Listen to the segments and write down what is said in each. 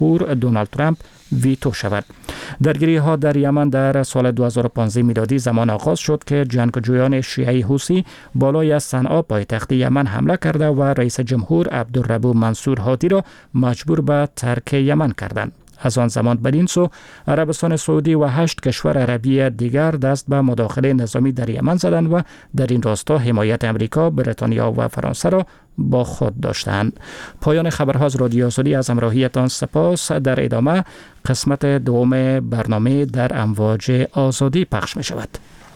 جمهور دونالد ترامپ ویتو شود. درگیری ها در یمن در سال 2015 میلادی زمان آغاز شد که جنگجویان شیعه حوثی بالای از صنعا پایتخت یمن حمله کرده و رئیس جمهور عبدالربو منصور هادی را مجبور به ترک یمن کردند. از آن زمان بدین سو عربستان سعودی و 8 کشور عربی دیگر دست به مداخله نظامی در یمن زدند و در این راستا حمایت امریکا، بریتانیا و فرانسه را با خود داشتند. پایان خبرها از رادیو آزادی، از همراهیتان سپاس. در ادامه قسمت دوم برنامه در امواج آزادی پخش می شود.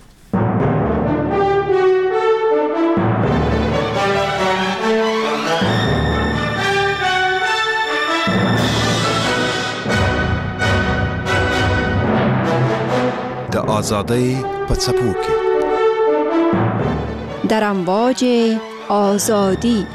د آزادی په څپو کې در امواج آزادی.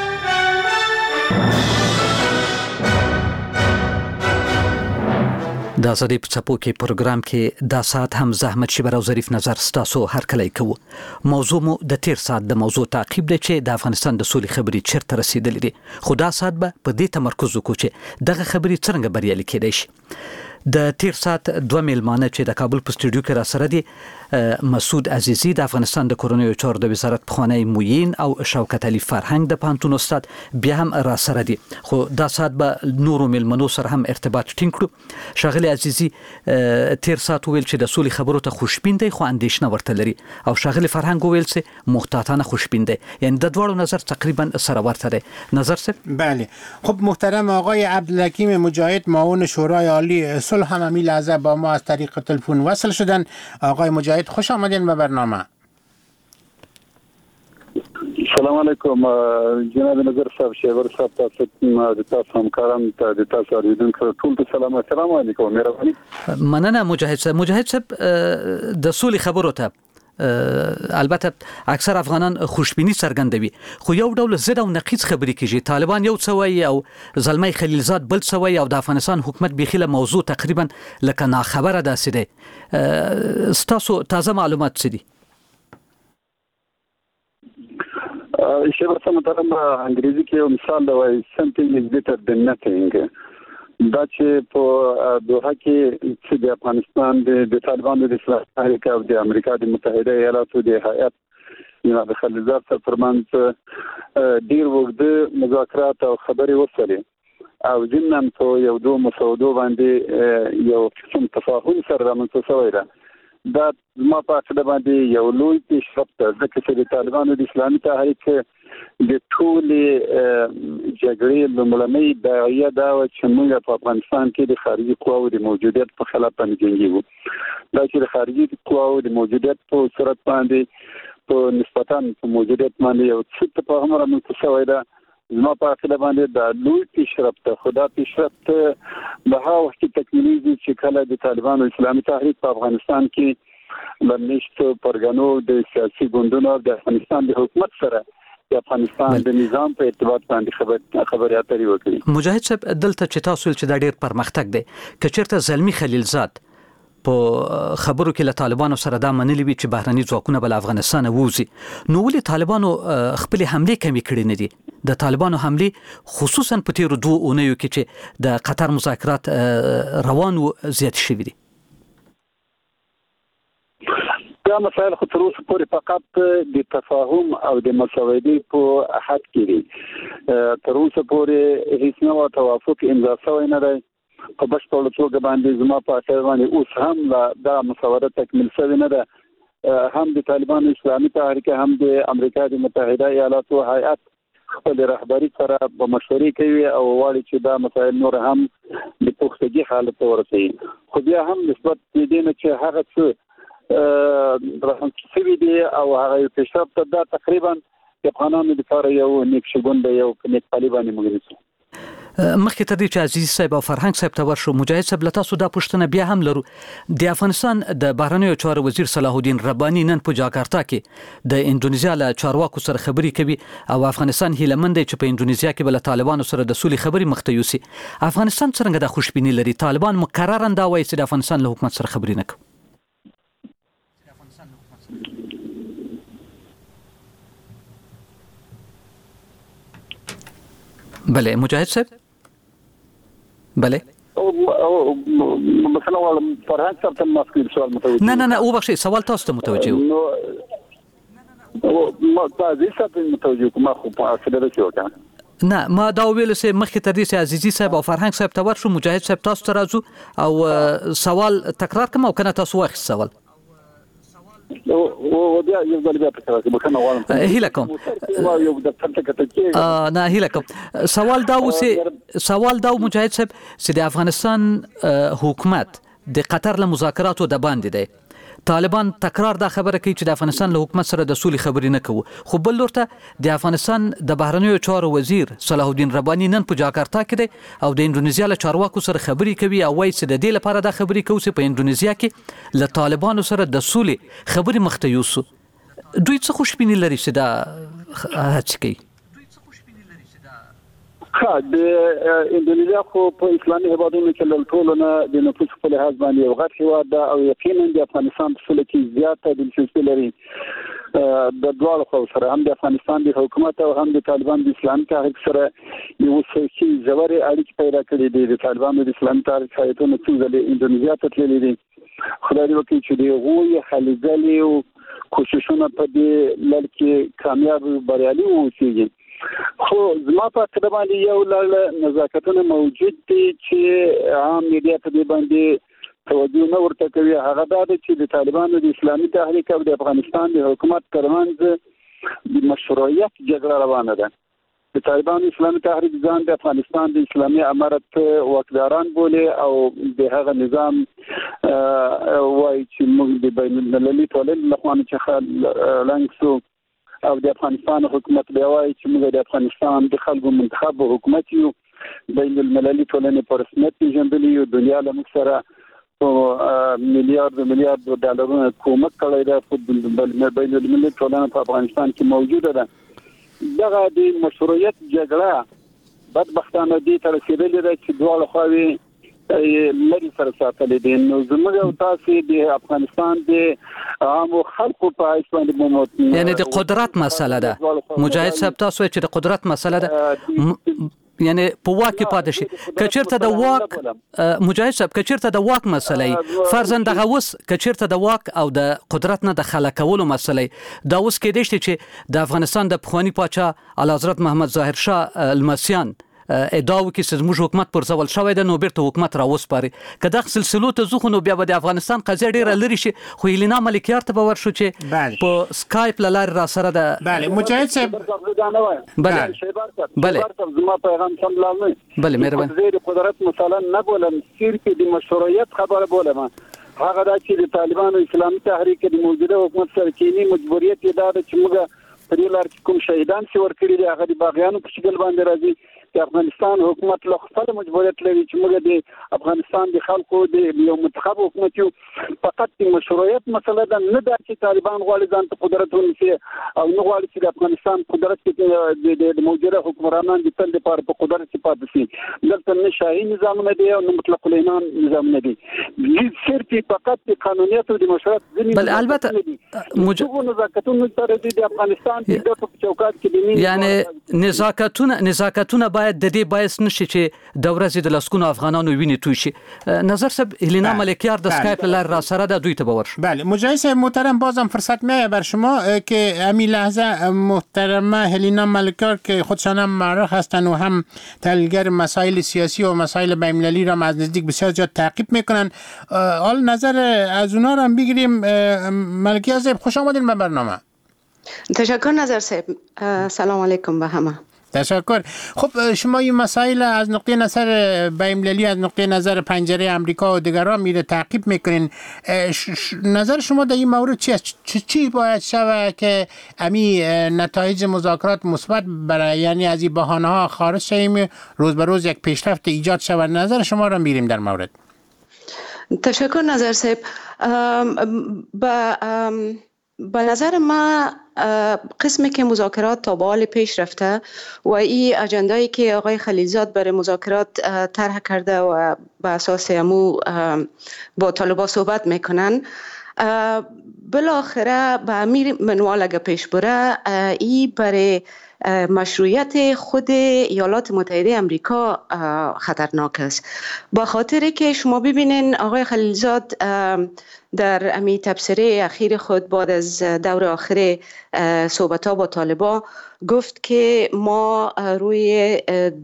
د آزادی په څپو کې پروګرام کې دا ساعت هم زحمت شبر او ظریف نظر ستاسو هر کله کوو. موضوع مو د تیر ساعت د موضوع تعقیب دی چې د افغانستان د سولې خبرې چیرته رسیدلې دي. خو دا ساعت به په دې تمرکز وکړو چې دغه خبرې څنګه بریالي کېدای شي. د تیر ساعت 2 میلمانه چې د کابل په سټوډیو کې را سره دي، مسعود عزیزی د افغانستان د کورنیو چارو د وزارت پخوانی موین او شوکت علي فرهنګ د پانتون استاد بیا هم را سره دي. خو دا ساعت به نورو میلمنو سره هم ارتباط ټینګ کړو. شاغلی عزیزی تیر ساعت ویل چې د سولې خبرو ته خوشبین دی خو اندیشنه ورته لري، او شاغلی فرهنګ ویل چې محتاطانه خوشبین دی. یعنی د دوړو نظر تقریبا سره ورته دی. نظر سه؟ بله. خب محترم آقای عبدالحکیم مجاهد معاون شورای عالی صلح هم همین لحظه با ما از طریق تلفن وصل شدن. آقای مجاهد خوش آمدین به برنامه. سلام علیکم جناب نظر صاحب، شیور صاحب، تاسو همکاران ته تاسو اوریدونکو ټول ته سلام علیکم. مهرباني. مننه مجاهد صاحب د سولې خبرو ته البته اکثر افغانان خوشبینی څرګندوي، خو یو ډول زړه او نقیض خبرې کیږي. طالبان یو څه وایي او زلمی خلیلزاد بل څه وایي، او د افغانستان حکومت بخیله موضوع تقریبا لکه ناخبره داسې دی. ستاسو تازه معلومات څه دي؟ شیبر صاحب محترم، انګریزي کې یو مثال دی، something is better than nothing. دا چې په دوحه کې چې د افغانستان د طالبانو د اصلاح تحریک او د امریکا د متحده ایالاتو د هیئت جناب خلیلزاد سره ترمنځ ډیر وګړي مذاکرات او خبرې وشولې، او ضمن په یو دوه مسودو باندې یو قسم تفاهم سره رامنځته شوی دی. دا ما په اړه باندې یو لوی پیشرفت ده، ځکه چې د طالبانو د اسلامي تحریک د ټولې جګړې لومړنۍ داعیه دا و چې موږ په افغانستان کې د خارجي قواو د موجودیت په خلاف باندې جنګیږو. دا چې د خارجي قواو د موجودیت په صورت باندې په نسبتاً په موجودیت باندې یو څه تفاهم رامنځته شوی ده، زما په عقیده باندې دا لوی پیشرفت ده. خو دا پیشرفت به هغه وخت کې تکمیلیږي چې کله د طالبانو اسلامي تحریک په افغانستان کې له میشتو پرګنو د سیاسي ګوندونو د افغانستان د حکومت سره د افغانستان د نظام په ارتباط باندې خبرې اترې وکړي. مجاهد صاحب دلته چې تاسو چې دا ډېر پرمختګ دی، که چېرته زلمی خلیلزاد په خبرو کې له طالبانو سره دا منلي وي چې بهرني ځواکونه به له افغانستانه ووځي، نو ولې طالبانو خپلې حملې کمې کړې نه دي؟ د طالبانو حملې خصوصا په تیرو 2 اونیو کې چې د قطر مذاکرات روان و زیات شوي دي. دا مسائل خو تر اوسه پورې فقط د تفاهم او د مساواتۍ په حد کې دي. تر اوسه پورې هیڅ نوع توافق امضا شوی نه دی. په بشپړه توګه باندې زما په اړه باندې اوس هم دا مساوات تکمیل شوی نه ده. هم د طالبانو اسلامي تحریک هم د امریکا د متحده ایالاتو هیئت خپل رهبری سره په مشورې کوي او غواړي چې دا مسایل نور هم د پختګي حالت ته ورسوي. خو بیا هم نسبت دې نه چې هغه څه راځي دي او هغه پیشرفت دا تقریبا د افغانانو لپاره یو نیک شګون دی، یو نیک پالي باندې موږ مخکې تر دې چې عزیز صاحب او فرهنګ صاحب ته ورشو، مجاهد صاحب له تاسو دا پوښتنه بیا هم لرو. د افغانستان د بهرنیو چارو وزیر صلاح الدین رباني نن په جاکارتا کې د اندونیزیا له چارواکو سره خبرې کوي او افغانستان هیله مند دی چې په اندونیزیا کې بل طالبانو سره د سولې خبرې مخته یوسي. افغانستان څنګه د خوشبینی لري؟ طالبان مکررا دا وایي چې د افغانستان له حکومت سره خبرې نه کوي. بله مجاهد صاحب بله او مثلا فرهنگ صاحب ته مسکل سوال متوجه نه او بخشي سوال تاسو ته متوجه نو ما تاسو ته متوجه کوم خو په اصل کې وکړه نه ما دا ویل سه مخکې تر دې عزیزي صاحب او فرهنګ صاحب ته ورشو مجاهد صاحب تاسو ته راځو او سوال تکرار کوم او کنه تاسو واخ سوال او بیا یو ځل بیا تکرار کوم کنه غواړم هیله کوم یو د څه نه هیله کوم سوال دا مجاهد صاحب چې د افغانستان حکومت د قطر له مذاکراتو د باندې دی طالبان تکرار دا خبره کوي چې د افغانستان له حکومت سره د سولې خبرې نه کوي خو بل لورته د افغانستان د بهرنیو چارو وزیر صلاح الدین رباني نن په جاکارتا کې دی او د اندونیزیا له چارواکو سره خبرې کوي او وایي چې د دې لپاره دا خبرې کوي چې په اندونیزیا کې له طالبانو سره د سولې خبرې مخته یوسو دوی څه خوشبیني لري چې دا هڅه کوي د اندونیزیا خو په اسلامي هیوادونو کې له ټولو نه د نفوس په لحاظ باندې یو غټ هیواد ده او یقینا د افغانستان په سولې کې زیاته دلچسپي لري د دواړو خو سره هم د افغانستان د حکومت او هم د طالبان د اسلامي تحریک سره یو څه ژورې اړیکې پیدا کړې دي د طالبان د اسلامي تحریک هیئتونو څو ځلې اندونیزیا ته تللي دي خدای دې وکړي چې د هغوی هلې ځلې او کوششونه په دې لړ کې کامیاب بریالي واوسېږي خو زما په اړه باندې یو لړ نزاکتونه موجود دي چې عام میډیا په دې باندې توجه نه ورته کوي هغه دا چې د طالبانو د اسلامي تحریک او د افغانستان د حکومت ترمنځ د مشروعیت جګړه روانه ده د طالبانو اسلامي تحریک ځان د افغانستان د اسلامي امارت واکداران بولي او د هغه نظام وایي چې موږ د بین المللي ټولنې لخوا څخه لنګسو او د افغانستان حکومت دی وایي چې موږ د افغانستان د خلکو منتخب حکومت یو بین المللي ټولنې په رسمیت پیژندلې یو دنیا له موږ سره میلیارډ ډالرونه کومک کړی دی په بین المللي ټولنه په افغانستان کې موجوده ده دغه د مشروعیت جګړه بدبختانه دې ته رسیدلې ده چې دواړه خواوې لري سره ساتلې دي نو زموږ او تاسو د افغانستان د عامو خلکو په حیث باندې یعنی د قدرت مسله ده مجاهد صاحب تاسو چې د قدرت مسله ده یعنی په واک کې پاتې شي کچیرته د واک مجاهد صاحب کچیرته د واک مسله فرضاً دغه وس کچیرته د واک او د قدرت نه د خلکولو مسله دا اوس کې دي چې د افغانستان د پخوانی پاچا اعلی حضرت محمد ظاهر شاه المسیان ادعا وکړي چې زموږ حکومت پر ځول شوی دی نو بیرته حکومت راوسپاري که دغه سلسلو ته ځو خو نو بیا به د افغانستان قضیه ډیره لري شي خو هیلینا ملکیار ته به ورشو چې په سکایپ له لارې را سره ده بله مجاهد صاحب بله زما پیغام سم لاله بله مهرباني زه د قدرت مثلا نه بولم صرف د مشروعیت خبره بولم هغه دا چې د طالبانو اسلامي تحریک د موجوده حکومت سره کینی مجبوریت یې دا چې موږ په دې لار کې کوم شهیدان چې ورکړي دي هغه د باغیانو په شکل باندې راځي د افغانستان حکومت له خپل مجبوریت لري چې موږ د افغانستان د خلکو د یو منتخب حکومت یو فقط د مشروعیت مسله ده نه دا چې طالبان غواړي ځان ته قدرت ونیسي او نه غواړي چې د افغانستان قدرت کې د موجوده حکمرانان د تل لپاره په قدرت کې پاتې شي دلته نه شاهي نظامونه دي او نه مطلق العنان نظامونه دي صرف فقط د قانونیت او د مشروعیت بل البته نزاکتونه سره د افغانستان د چوکاټ کې یعنی نزاکتونه باید د دې باعث نشي چې د ورځې د لسکونو افغانانو ویني توی شي نظر صاحب هلینا ملکیار د اسکایپ لار را سره د دوی ته باور بله مجاهد صاحب محترم بازم فرصت میاد بر شما که همین لحظه محترمه هلینا ملکیار که خودشان هم معروف هستند و هم تحلیلگر مسائل سیاسی و مسائل بین‌المللی را از نزدیک بسیار زیاد تعقیب میکنن حال نظر از اونا را هم بگیریم ملکیار صاحب خوش آمدین به برنامه تشکر نظر صاحب سلام علیکم به همه تشکر خب شما این مسائل از نقطه نظر بین‌المللی از نقطه نظر پنجره امریکا و دیگران میره تعقیب میکنین نظر شما در این مورد چی باید شود که امی نتایج مذاکرات مثبت برای یعنی از این بهانه ها خارج شویم روز به روز یک پیشرفت ایجاد شود نظر شما را میریم در مورد تشکر نظر صاحب به نظر ما قسمی که مذاکرات تا به حال پیش رفته و این اجندایی که آقای خلیلزاد برای مذاکرات طرح کرده و به اساس امو با طالبان صحبت میکنن بالاخره به امیر منوال اگه پیش بره ای برای مشروعیت خود ایالات متحده امریکا خطرناک است. با خاطر که شما ببینین آقای خلیلزاد در امی تبصره اخیر خود بعد از دور آخر صحبت‌ها با طالبان گفت که ما روی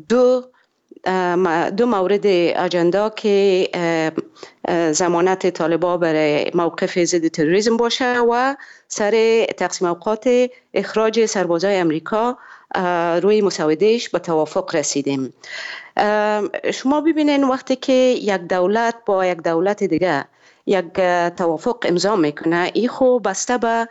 دو مورد اجندا که ضمانت طالبان برای موقف ضد تروریسم باشه و سر تقسیم اوقات اخراج سربازای امریکا روی مسودهش به توافق رسیدیم. شما ببینین وقتی که یک دولت با یک دولت دیگه یک توافق امضا میکنه ای خو بسته به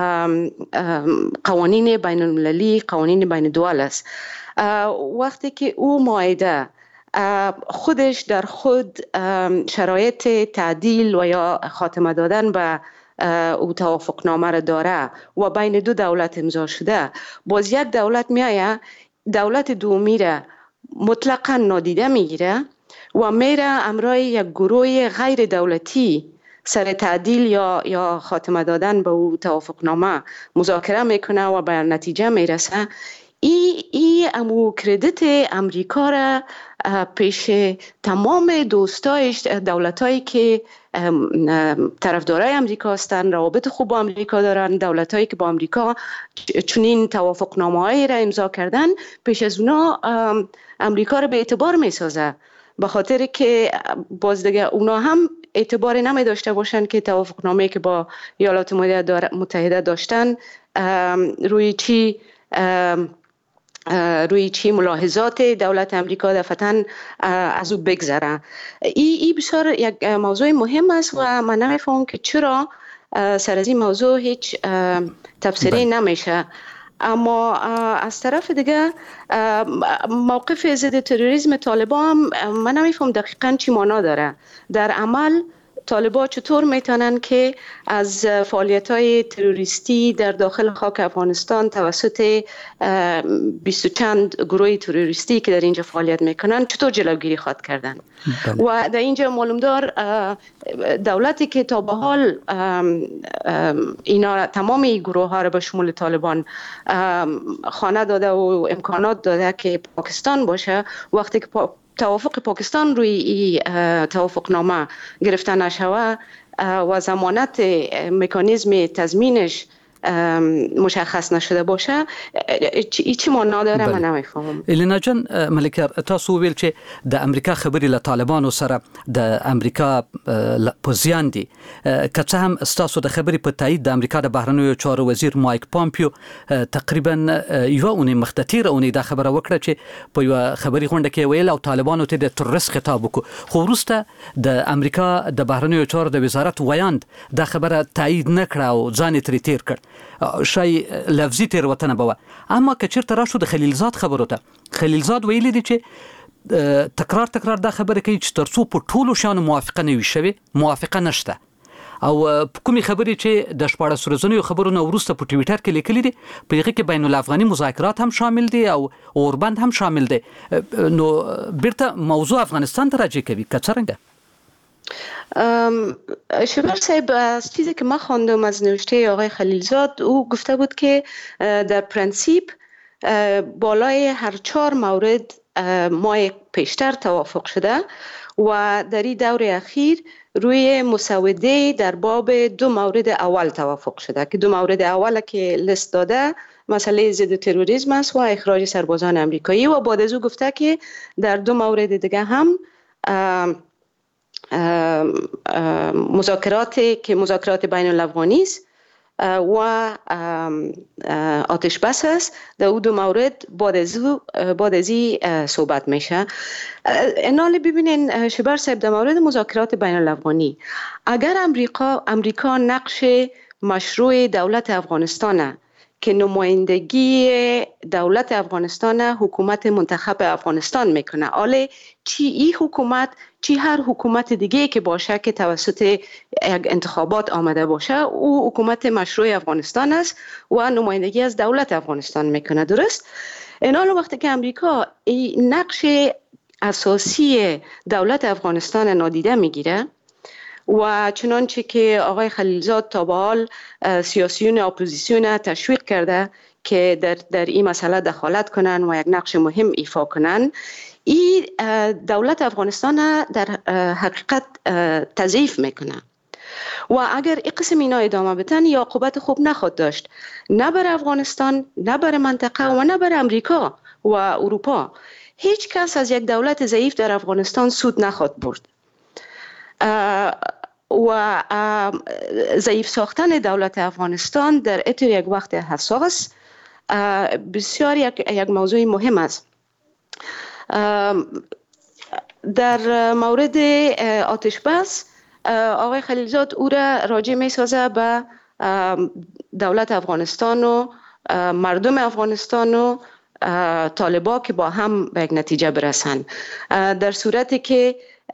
قوانین بین المللی، قوانین بین دول است. وقتی که او معاهده خودش در خود شرایط تعدیل و یا خاتمه دادن به او توافقنامه را داره و بین دو دولت امضا شده، باز یک دولت میایه دولت دومی را مطلقاً نادیده میگیره و میره امرای یک گروه غیر دولتی سر تعدیل یا خاتمه دادن به او توافقنامه مذاکره میکنه و به نتیجه میرسه. ای امو کردیت امریکا را پیش تمام دوستایش، دولتایی که طرفدارای امریکا هستند، روابط خوب با امریکا دارن، دولتایی که با امریکا چنین توافقنامه‌ای را امضا کردن، پیش از اونا امریکا را به اعتبار میسازه، به خاطر که باز دیگه اونا هم اعتباری نمی داشته باشن که توافقنامه‌ای که با ایالات متحده داشتن روی چی ملاحظات دولت امریکا دفعتاً از او بگذره. ای بسیار یک موضوع مهم است و من نمیفهم که چرا سر از این موضوع هیچ تفسیری نمیشه. اما از طرف دیگه موقف ضد تروریسم طالبان من نمیفهم دقیقاً چی معنا داره. در عمل طالبان چطور میتونن که از فعالیت‌های تروریستی در داخل خاک افغانستان توسط 20 چند گروه تروریستی که در اینجا فعالیت میکنن چطور جلوگیری خواهد کردن؟ و در اینجا معلومدار دولتی که تا به حال اینا تمام این گروه ها را به شمول طالبان خانه داده و امکانات داده که پاکستان باشه، وقتی که توافق پاکستان روی توافقنامه گرفته نشوه و ضمانت مکانیزم تضمینش مشخص نشده باشه، چی معنا داره من نمیفهمم. الینا جان ملکه، تاسو ویل چې د امریکا خبرې له طالبانو سره د امریکا په زیان دي، که څه هم ستاسو د خبرې په تایید د امریکا د بهرنیو چارو وزیر مایک پامپیو تقریبا یوه اونۍ مخته تیره اونۍ دا خبره وکړه چې په یوه خبري غونډه کې ویل او طالبانو ته د تروریست خطاب وکړو، خو وروسته د امریکا د بهرنیو چارو د وزارت ویاند دا خبره تایید نه کړه او ځان یې ترې تیر کړ. شای لفظي تیروتنه به، اما که چیرته راشو د خلیلزاد خبرو ته، خلیلزاد ویلی دی چې تکرار دا خبره کوي چې ترڅو په ټولو شانو موافقه نه وي شوې، موافقه نشته. او کومې خبرې چې د 14 ورځنیو خبرونو وروسته په ټویټر کې لیکلي دي، په هغه کې بین الافغاني مذاکرات هم شامل دي او اوربند هم شامل دي، نو بیرته موضوع افغانستان ته راجع کوي که څرنګه؟ شبر صاحب، از چیزی که ما خواندم از نوشته آقای خلیلزاد، او گفته بود که در پرنسیپ بالای هر 4 مورد ماه پیشتر توافق شده و در این دور اخیر روی مسوده در باب 2 مورد اول توافق شده که 2 مورد اول که لیست داده مسئله ضد تروریسم است و اخراج سربازان امریکایی، و بعد از او گفته که در 2 مورد دیگه هم مذاکراتی که مذاکرات بین الافغانی است و آتش بس است، در او 2 مورد بعد از این صحبت میشه. انال ببینین شبر صاحب، در مورد مذاکرات بین الافغانی اگر امریکا نقش مشروع دولت افغانستان که نمایندگی دولت افغانستان حکومت منتخب افغانستان میکنه، حالا چی این حکومت چی هر حکومت دیگه که باشه که توسط یک انتخابات آمده باشه، او حکومت مشروع افغانستان است و نمایندگی از دولت افغانستان میکنه، درست؟ این حال وقتی که امریکا نقش اساسی دولت افغانستان نادیده میگیره و چنانچه که آقای خلیلزاد تا به حال سیاسیون اپوزیسیون تشویق کرده که در این مسئله دخالت کنن و یک نقش مهم ایفا کنن، این دولت افغانستان در حقیقت تضعیف میکنه و اگر این قسم اینا ادامه بدن یا عاقبت خوب نخواهد داشت، نه بر افغانستان، نه بر منطقه و نه بر امریکا و اروپا. هیچ کس از یک دولت ضعیف در افغانستان سود نخواهد برد و ضعیف ساختن دولت افغانستان در اطار یک وقت حساس بسیار یک موضوع مهم است. در مورد آتش بس آقای خلیلزاد او را راجع می سازه به دولت افغانستان و مردم افغانستان و طالبا که با هم به یک نتیجه برسن. در صورتی که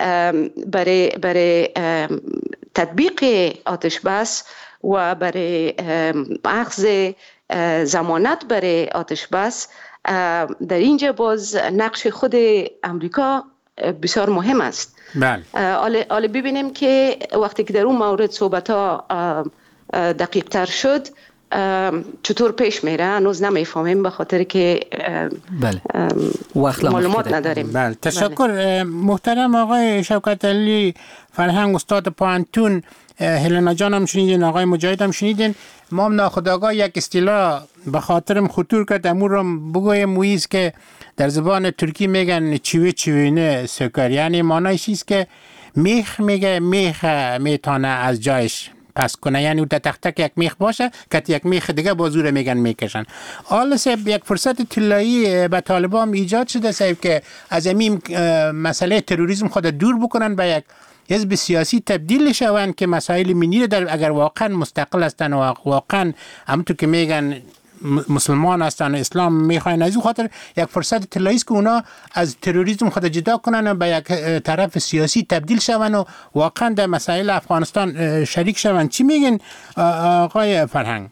برای تطبیق آتش بس و برای اخذ ضمانت برای آتش بس در اینجا باز نقش خود امریکا بسیار مهم است. حالا ببینیم که وقتی که در اون مورد صحبت ها دقیق تر شد چطور پیش میره هنوز نمیفهمیم به خاطر که معلومات نداریم. بله تشکر. محترم آقای شوکت علی فرهنگ استاد پانتون، هلنا جان هم شنیدین، آقای مجاهد هم شنیدین. ما هم ناخودآگاه یک اصطلاح به خاطرم خطور کرد، امور رو بگویم مویز که در زبان ترکی میگن چوی چوینه سکر، یعنی معنیش است که میخ میگه میخ میتونه از جایش پس کنه، یعنی اون تک تک یک میخ باشه که یک میخ دیگه بازوره میگن میکشن. حالا سب یک فرصت طلایی به طالبان ایجاد شده سب که از این مسئله تروریسم خود دور بکنن، به یک حزب سیاسی تبدیل شوند که مسائل ملی در اگر واقعا مستقل هستن و واقعا همونطور که میگن مسلمان هستن و اسلام میخواین، از این خاطر یک فرصت طلایی است که اونا از تروریسم خود جدا کنن و به یک طرف سیاسی تبدیل شوند و واقعا در مسائل افغانستان شریک شوند. چی میگن آقای فرهنگ؟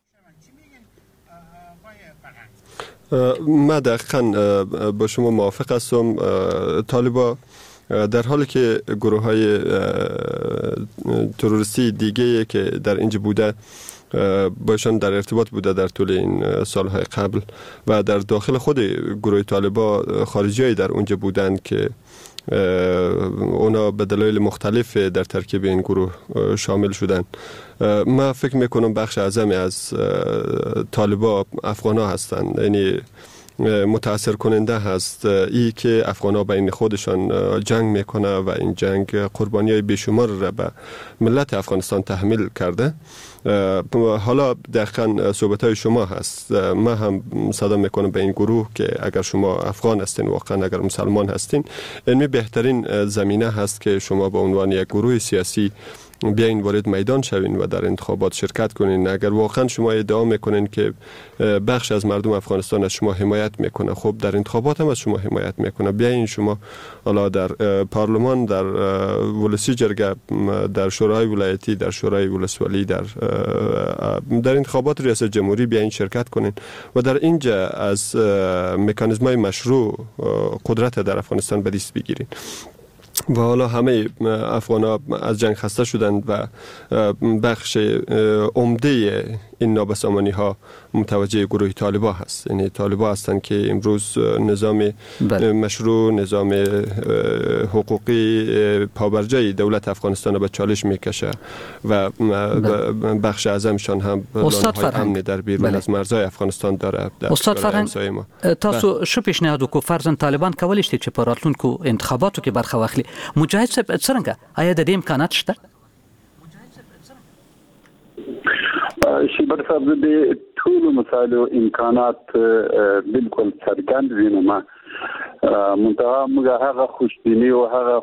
من دقیقا با شما موافق هستم. طالبا در حالی که گروه های تروریستی دیگه که در اینجا بوده باشان در ارتباط بوده در طول این سالهای قبل و در داخل خود گروه طالبا خارجی در اونجا بودند که اونا به دلایل مختلف در ترکیب این گروه شامل شدند. من فکر میکنم بخش اعظمی از طالبا افغان ها هستند، یعنی متاثر کننده هست ای که افغان ها بین خودشان جنگ میکنه و این جنگ قربانی های بیشمار را به ملت افغانستان تحمیل کرده. حالا دقیقا صحبت های شما هست، من هم صدا میکنم به این گروه که اگر شما افغان هستین، واقعا اگر مسلمان هستین، این بهترین زمینه هست که شما به عنوان یک گروه سیاسی بیاین وارد میدان شوین و در انتخابات شرکت کنین. اگر واقعا شما ادعا میکنین که بخش از مردم افغانستان از شما حمایت میکنه، خب در انتخابات هم از شما حمایت میکنه. بیاین شما حالا در پارلمان، در ولسی جرگه، در شورای ولایتی، در شورای ولسوالی، در انتخابات ریاست جمهوری بیاین شرکت کنین و در اینجا از مکانیزم‌های مشروع قدرت در افغانستان به دست بگیرین. و حالا همه افغان‌ها از جنگ خسته شدند و بخش عمده این نابسامانی ها متوجه گروه طالبا هست. یعنی طالبا هستند که امروز نظام مشروع، نظام حقوقی پابرجای دولت افغانستان به چالش میکشه و بخش اعظمشان هم لانه‌های امن در بیرون از مرزهای افغانستان داره. استاد فرهنگ، تاسو شو پیشنهاد وکړو فرضاً طالبان کولی شي چې په راتلونکو انتخاباتو کې برخه واخلي. مجاهد صاحب څنګه آیا د دې امکانات شته؟ شیبر صاحب د ټول مسایلو امکانات بالکل څرګند وینم. منتها موږ هغه خوشبیني او هغه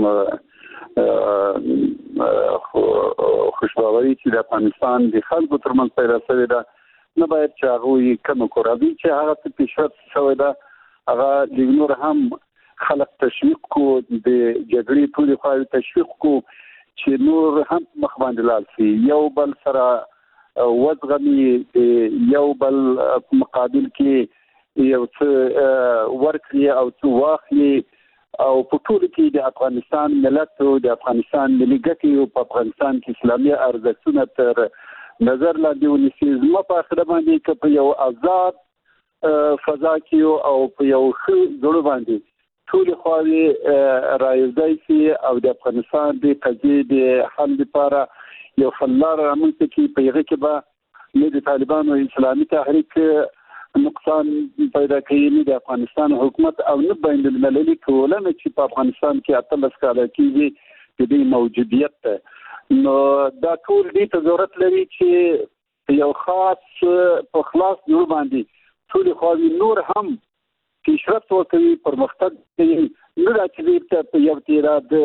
خوشباوري چې د افغانستان د خلکو ترمنځ پیدا شوې ده نه باید چې هغه کم کوي چې هغه څه پیشرفت شوی ده هغه د نور هم خلق تشویق کو د جګړې ټول خو تشویق کو چې نور هم مخ باندې لاړ شي، یو بل سره وزغمي، یو بل مقابل کې یو څه ورکړي او څه واخلي او په ټول کې د افغانستان ملت او د افغانستان ملي ګټې او په افغانستان کې اسلامي ارزښتونه تر نظر لاندې ونیسي. زما په اخر باندې که په یو آزاد فضا کې او په یو ښه زړه باندې ټول خواوې رايوځای شي او د افغانستان د قضیې د حل لپاره یو حلار رامنځته کړي، په هغه کې به نه د طالبانو اسلامي تحریک نقصان پیدا کوي، نه د افغانستان حکومت او نه بین المللي ټولنه چې په افغانستان کې 18 کال کېږي د دې موجودیت ته. نو دا ټول دې ته ضرورت لري چې یو خاص په خلاص جوړ باندې ټول خواوې نور هم پیشرفت وکړي، پرمختګ کوي، نه دا چې په یو تیراد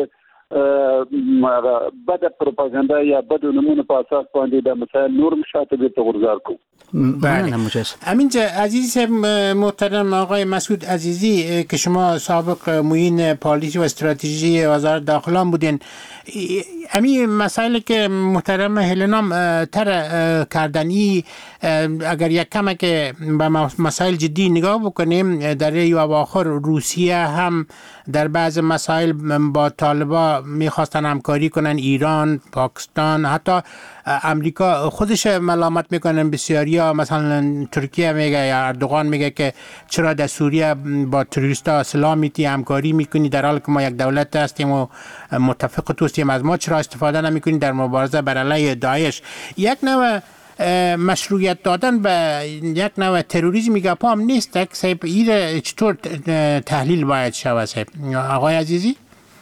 بد پروپاګاندا یا بد نمونه په اساس باندې د مسائل نور مشاهده ته غورځار کو. بله. امین عزیزی صاحب محترم آقای مسعود عزیزی که شما سابق معین پالیسی و استراتژی وزارت داخله بودین، همین مسائلی که محترم هلنام تر کردنی اگر یک کمه که به مسائل جدی نگاه بکنیم، در اواخر روسیه هم در بعض مسائل با طالبا میخواستن همکاری کنن، ایران، پاکستان، حتی امریکا خودش ملامت میکنن بسیاریا، مثلا ترکیه میگه یا اردوغان میگه که چرا در سوریه با تروریستا اسلامیتی همکاری میکنی در حالی که ما یک دولت هستیم و متفق توستیم از ما، چرا استفاده نمیکنی در مبارزه بر علیه داعش؟ یک نوع مشروعیت دادن به یک نوع تروریسم گپ هم نیست. صاحب این چطور تحلیل باید شود صاحب آقای عزیزی؟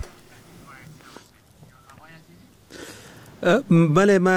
بله، ما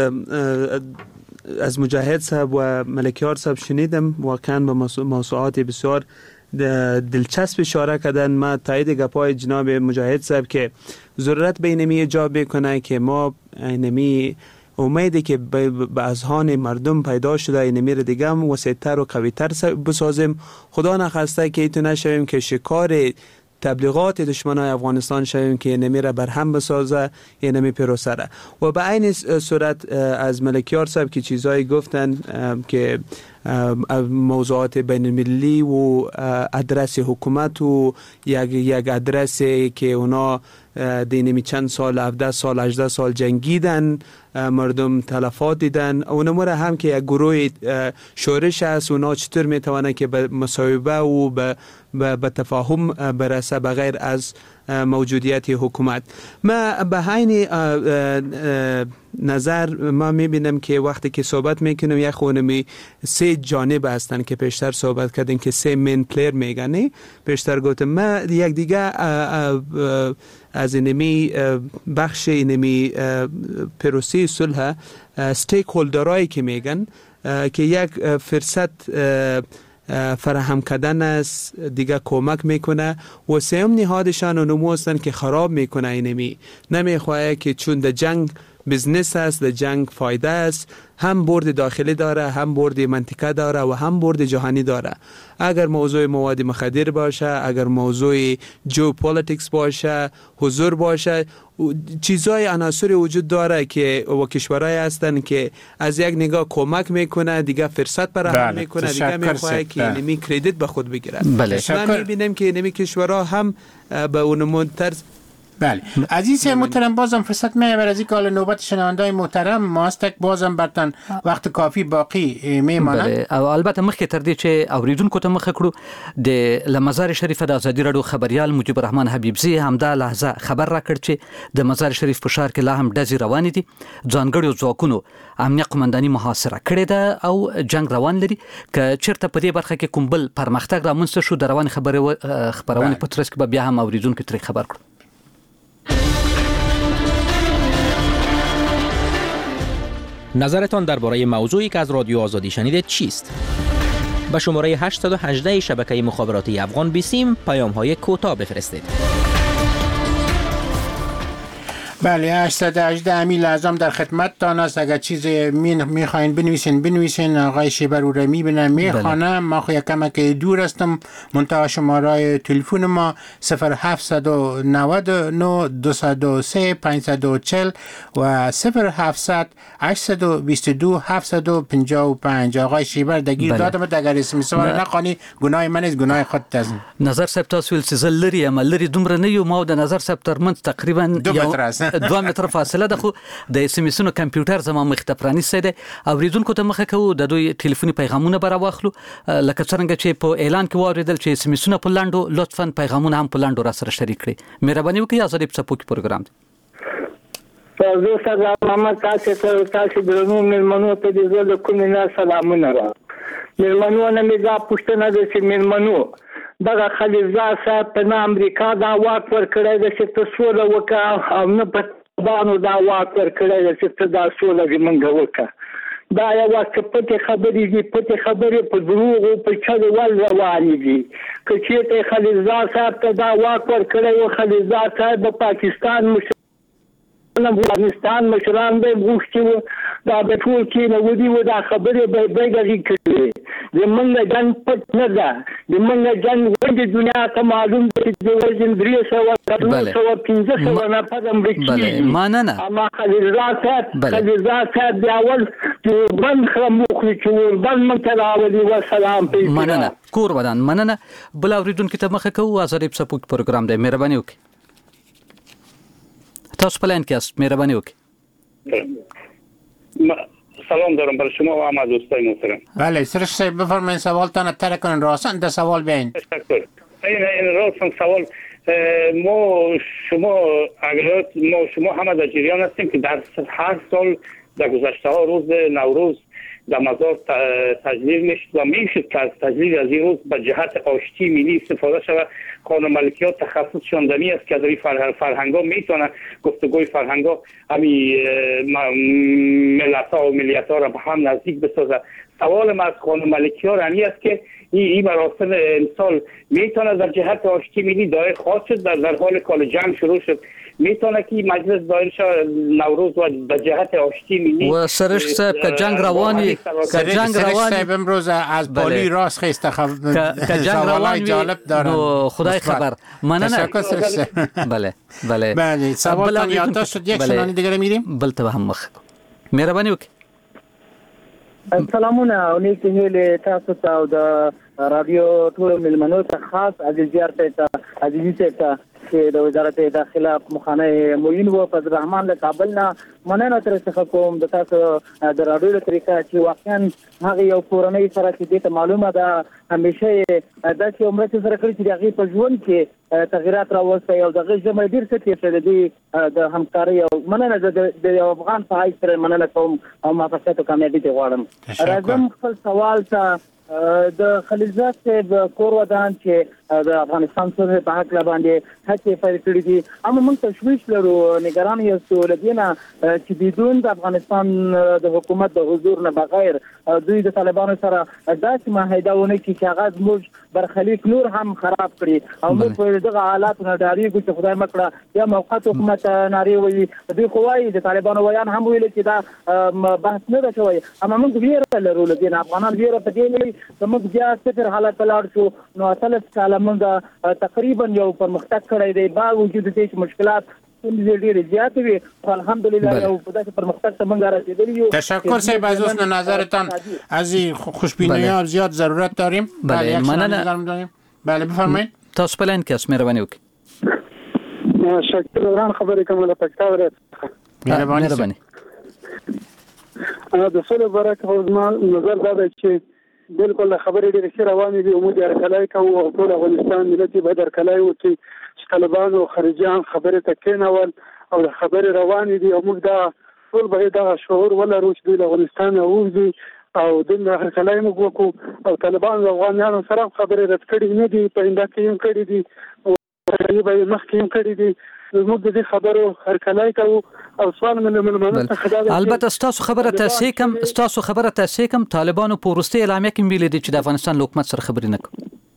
از مجاهد صاحب و ملکیار صاحب شنیدم، واقعا به موضوعات بسیار دلچسب اشاره کردن. ما تایید گپای جناب مجاهد صاحب که ضرورت به اینمی ایجاب میکنه که ما اینمی امیدی که به اذهان مردم پیدا شده اینمی رو دیگه هم وسیع‌تر و قوی‌تر بسازیم. خدا نخواسته که ایتو نشویم که شکار تبلیغات دشمنای افغانستان شویم که اینمی را برهم بسازه، اینمی پروسه. و به این صورت از ملکیار صاحب که چیزایی گفتن که موضوعات بین المللی و ادرس حکومت و یک ادرسی که اونا دینمی چند سال 17 سال 18 سال جنگیدن، مردم تلفات دیدن، اونمور هم که یک گروه شورش است، اونا چطور میتونه که به مصاحبه و به تفاهم برسه بغیر از موجودیت حکومت. ما به همین نظر ما میبینم که وقتی که صحبت میکنیم یک خونمی سه جانب هستن که پیشتر صحبت کردیم که سه مین پلیر میگن. پیشتر گفتم ما یک دیگه از اینمی بخش اینمی پروسه صلح استیک هولدرایی که میگن که یک فرصت فراهم کردن است، دیگه کمک میکنه. و سوم نهادشان اونمو هستن که خراب میکنه، اینمی نمیخواه که چون در جنگ بزنس است، در جنگ فایده است، هم برد داخلی داره، هم برد منطقه داره و هم برد جهانی داره. اگر موضوع مواد مخدر باشه، اگر موضوع جیوپولیتیکس باشه، حضور باشه، چیزای عناصر وجود داره که و کشورهای هستن که از یک نگاه کمک میکنه، دیگه فرصت فراهم میکنه، دیگه میخواه که نمی کردیت به خود بگیره. ما میبینیم که نمی کشورها هم به اونمون طرز. بله عزیز محترم، بازم فرصت میبر از اینکه حالا نوبت شنوندای محترم ماست، بازم برتن وقت کافی باقی میماند. بله او البته مخکې تر دې چې اوریدونکو ته مخ کړو د لمزار شریف د ازادي رادیو خبريال مجيب الرحمن حبيبزي همدا لحظه خبر را کړ چې د مزار شریف په ښار کې لا هم ډزې روانې دي، ځانګړو ځواکونو امنیه قومنداني محاصره کړې ده او جنگ روان لري. که چیرته په دې برخه کې کوم بل پرمختګ رامنځته شو د روان خبرونه په ترڅ کې به بیا هم اوریدونکو ته خبر کړو. نظرتان درباره موضوعی که از رادیو آزادی شنیدید چیست؟ به شماره 818 شبکه مخابراتی افغان بیسیم پیام‌های کوتاه بفرستید. بله 818 امیل اعظم در خدمتتان است. اگر چیزی میخواین بنویسین آقای شیبر رو میبینم میخوانم. ما خو یکم که دور هستم. منتها شماره تلفن ما 0799 203 540 و 0700 822 755. آقای شیبر دگیر دادم اگر اسم سوال نخوانی گناه من است، گناه خود تاسو. نظر صاحب تاسو ول چې لري عمل لري دومره نه یو ما د نظر صاحب ترمنځ تقریبا 2 متر فاصله ده. خو د اس ام اسونو کمپیوټر زما مخ ته پرانیسته ده. اوریدونکو ته مخه کوو د دوی ټلیفوني پیغامونه بر واخلو لکه څنګه چې په اعلان کې واوریدل چې اس ام اسونه په لاندو لطفا پیغامونه هم په لاندو را سره شریک کړئ. مهرباني وکړئ. آزادي په سپوږ پروګرام دی. زه سره محمد تاسو درنو مېلمنو ته د زړه کومې نه سلامونه را. مېلمنو نه مې دا پوښتنه ده چې مېلمنو دغه خلیلزاد صاحب په امریکا دا واک ورکړی ده چې ته سوله وکړه او نه په طالبانو دا واک ورکړی ده چې ته دا سوله زموږ وکړه. دا یوه پټې خبرې دي، پټې خبرې په دروغو په چلو ول روانې دي. که چېرته خلیلزاد صاحب ته دا واک ورکړی و، خلیلزاد صاحب د پاکستان افغانستان مشران به غوښتي وو دا به ټول کېنولي وو، دا خبرې به دغې کړې. زموږ جنګ پټ نه ده، زموږ جنګ ولې دنیا ته معلوم دی چې د وژن 300 نفر امریکایي. مننه. اما خلیلزاد صاحب بیا ول چې بند خرم وکړي چې وربند موږ ته راولي. وسلام. مننه. کور ودان. مننه. بل اوریدونکو ته مخه کوو. آزادي په سپوږ پروګرام دی. مهرباني وکړئ. تاسو پلان کې است. مهرباني وکړئ. سلام دارم برای شما و همه دوستای محترم. بله سرش صاحب بفرمایید سوالتان تر کنن راستن ده سوال بیاین. تشکر. این راستن سوال شما همه در جریان هستیم که در هر سال در گذشته ها روز نوروز در مزار تجلیل میشد و میشد که از تجلیل از این روز به جهت آشتی ملی استفاده شود. خانم ملکیات تخصص شاندنی است که از این فرهنگا میتونه گفتگوی فرهنگا همین ملت ها و ملیت ها را به هم نزدیک بسازه. سوال من از خانم ملکیات همی است که این مراسم امسال میتونه در جهت آشتی ملی دایر خواهد شد. در حال کال جنگ شروع شد میتونه که مجلس دایر شد نوروز و به جهت آشتی ملی و سرش صاحب که جنگ روانی صاحب امروز از بالی راست خیسته جنگ روانی جالب دارن. خدای خبر. مننه. بله سوالتان یادداشت شد. یک شنانی دیگه میریم. بل ته هم مخ. مهرباني وکړئ. سلامونه او نیک هیله تاسو ته او د رادیو ټول ملمنو ته خاص عزیزیت ته چې د وزارت داخله مخانه معین و فضل الرحمن له کابل نه مننه تر څخه کوم د تاسو د رادیو له طریقه چې واقعا هغه یو کورنۍ سره چې د معلومه ده همیشه د چې عمر سره کړی چې هغه په ژوند کې تغیرات راوستي او دغه جمع ډیر څه چې د همکاري او مننه د افغان په حیث سره مننه کوم او موافقت او کامیابی ته غواړم. راځم خپل سوال ته. د خلیلزاد صاحب کور ودان چې د افغانستان سره په حق باندې هڅې پیل کړې دي، اما موږ تشویش لرو نگران یو لدینا چې بدون د افغانستان د حکومت د حضور نه بغیر دوی د طالبانو سره داسې معاهده ونه چې هغه موږ برخلیک نور هم خراب کړي او موږ په دغه حالات نه ډاریږو چې خدای مکړه یا موقت حکومت ناری وي. دوی خوای د طالبانو ویان هم ویل چې دا بحث نه ده شوی، اما موږ ویره لرو لدین افغانان ویره په دې نه زموږ بیا صفر حالت لاړ شو. نو 30 کاله موږ تقریبا یو پرمختګ کړی دی با وجود دې مشکلات ډېر زیات وي. الحمدلله یو په داسې پرمختګ ته موږ رسیدلی یو. تشکر صاحب از حسن نظرتان. از این خوشبینی زیاد ضرورت داریم. بله مننه. بله بفرمایید. تاسو پلان کې اس مهرباني وکړئ. شکران خبرې کوم له پکتاوره. مهرباني. د سولې برکت حکومت نظر دا دی چې بالکل خبرې ډېرې ښې روانې دي او موږ درکلای کوو او ټول افغانستان ملت به درکلای وکړي چې طالبان او خارجيان خبرې ته کېنول او خبرې روانې دي او موږ دا ټول به دا شعور ولرو چې د افغانستان اوږي او د درکلای موږ وکړو او طالبان او افغانانو سره خبرې رد کړې نه دي په انده کې هم کړې دي او په مخکې هم کړې دي. موږ د دې خبرو هرکلای کوو او سوال من البته ستاسو خبره تاسو خبره طالبانو په ورستي اعلامیه کې ویلي دي چې د افغانستان حکومت سره خبرې نه کوي.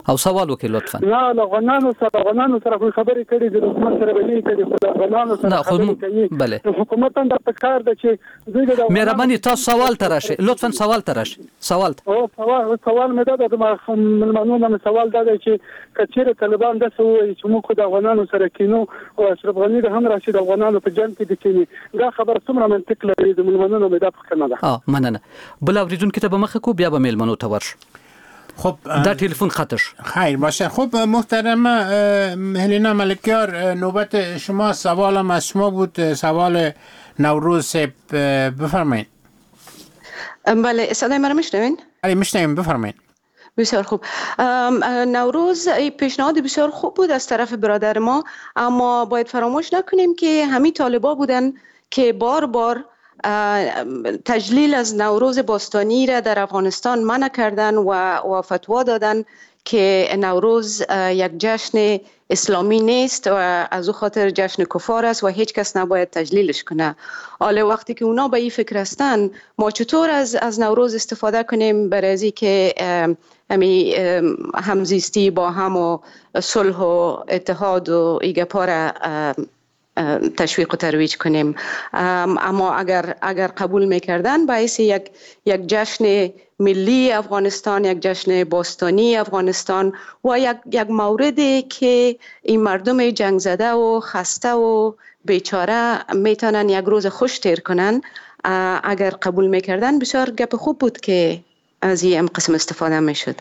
او سوال وکړئ لطفا. نه افغانانو سره خبرې کړي د حکومت سره به کړي خو افغانانو سره خبرې کوي. بله حکومت هم د کار د چې دوی د مهرباني تاسو سوال تراشي لطفا سوال تراشي. سوال مې دا د ملمنونو سوال دا دی چې کچېره طالبان د سوي چې موږ د افغانانو سره کینو او اشرف غنی د هم راشد افغانانو په جنگ کې د کینی دا خبر څومره منطق لري د ملمنونو مې دا فکر نه ده. مننه. بل اوریدونکو ته به مخه کو بیا به ملمنو ته ورش. خب در تلفن خطش خیر باشه. خب محترم هلینا ملکیار نوبت شما. سوالم از شما بود، سوال نوروز. بفرمایید. بله صدای من میشنوین؟ بله میشنویم، بفرمایید. بسیار خوب. نوروز پیشنهاد بسیار خوب بود از طرف برادر ما، اما باید فراموش نکنیم که همین طالبا بودن که بار بار تجلیل از نوروز باستانی را در افغانستان منع کردن و فتوا دادن که نوروز یک جشن اسلامی نیست و از او خاطر جشن کفار است و هیچ کس نباید تجلیلش کنه. حالا وقتی که اونا به این فکر هستن، ما چطور از نوروز استفاده کنیم برای از که همی همزیستی با هم و صلح و اتحاد و ایگپا را تشویق و ترویج کنیم. اما اگر قبول میکردن باعث یک جشن ملی افغانستان، یک جشن باستانی افغانستان و یک موردی که این مردم جنگ زده و خسته و بیچاره میتونن یک روز خوش تیر کنن، اگر قبول میکردن بسیار گپ خوب بود که از این قسم استفاده میشد.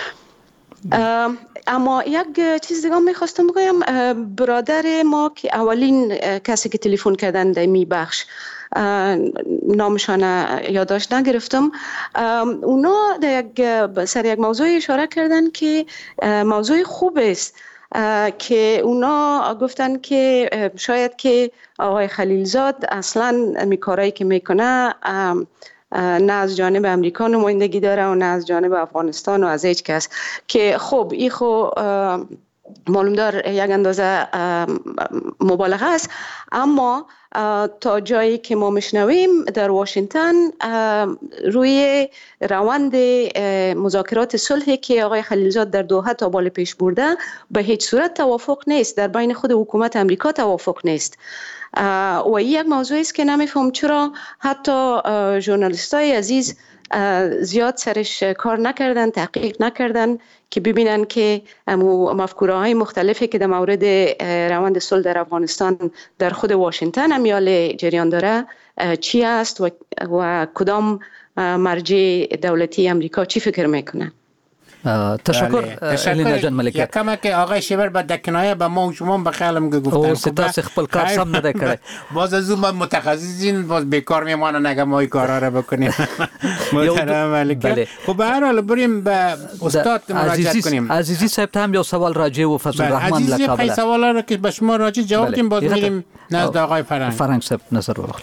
اما یک چیز دیگه میخواستم بگم. برادر ما که اولین کسی که تلفن کردن در می بخش، نامشان یادداشت نگرفتم، اونا سر یک موضوع اشاره کردن که موضوع خوب است، که اونا گفتن که شاید که آقای خلیلزاد اصلا کارایی که میکنه نه از جانب امریکا نمایندگی داره و نه از جانب افغانستان و از هیچ کس، که خب این خو معلوم دار یک اندازه مبالغه است. اما تا جایی که ما میشنویم در واشنگتن روی روند مذاکرات صلحی که آقای خلیلزاد در دوحه تا بالا پیش برده به هیچ صورت توافق نیست، در بین خود حکومت امریکا توافق نیست. و این یک موضوعی است که نمیفهم چرا حتی ژورنالیستای عزیز زیاد سرش کار نکردن، تحقیق نکردن که ببینن که مفکوره‌های مختلفی که در مورد روند صلح در افغانستان در خود واشنگتن امیال جریان داره چی است و کدام مرجع دولتی امریکا چی فکر میکنن. تشکر الینا جان ملکیار. کما که آقای شیبر به دکنایه به ما و شما بخیالم گفتن او ستاس خپل کار سم نه کړی. باز از اون متخصصین باز بیکار میمانه نگه ما این کارا رو بکنیم. محترم ملکیار. خب به هر حال بریم به استاد مراجعه کنیم. عزیزی صاحب هم یو سوال راجع و فضل الرحمن لقب. عزیزی سوالا رو که به شما راجع جواب دیم، باز میریم نزد آقای فرنگ صاحب نظر ورکړي.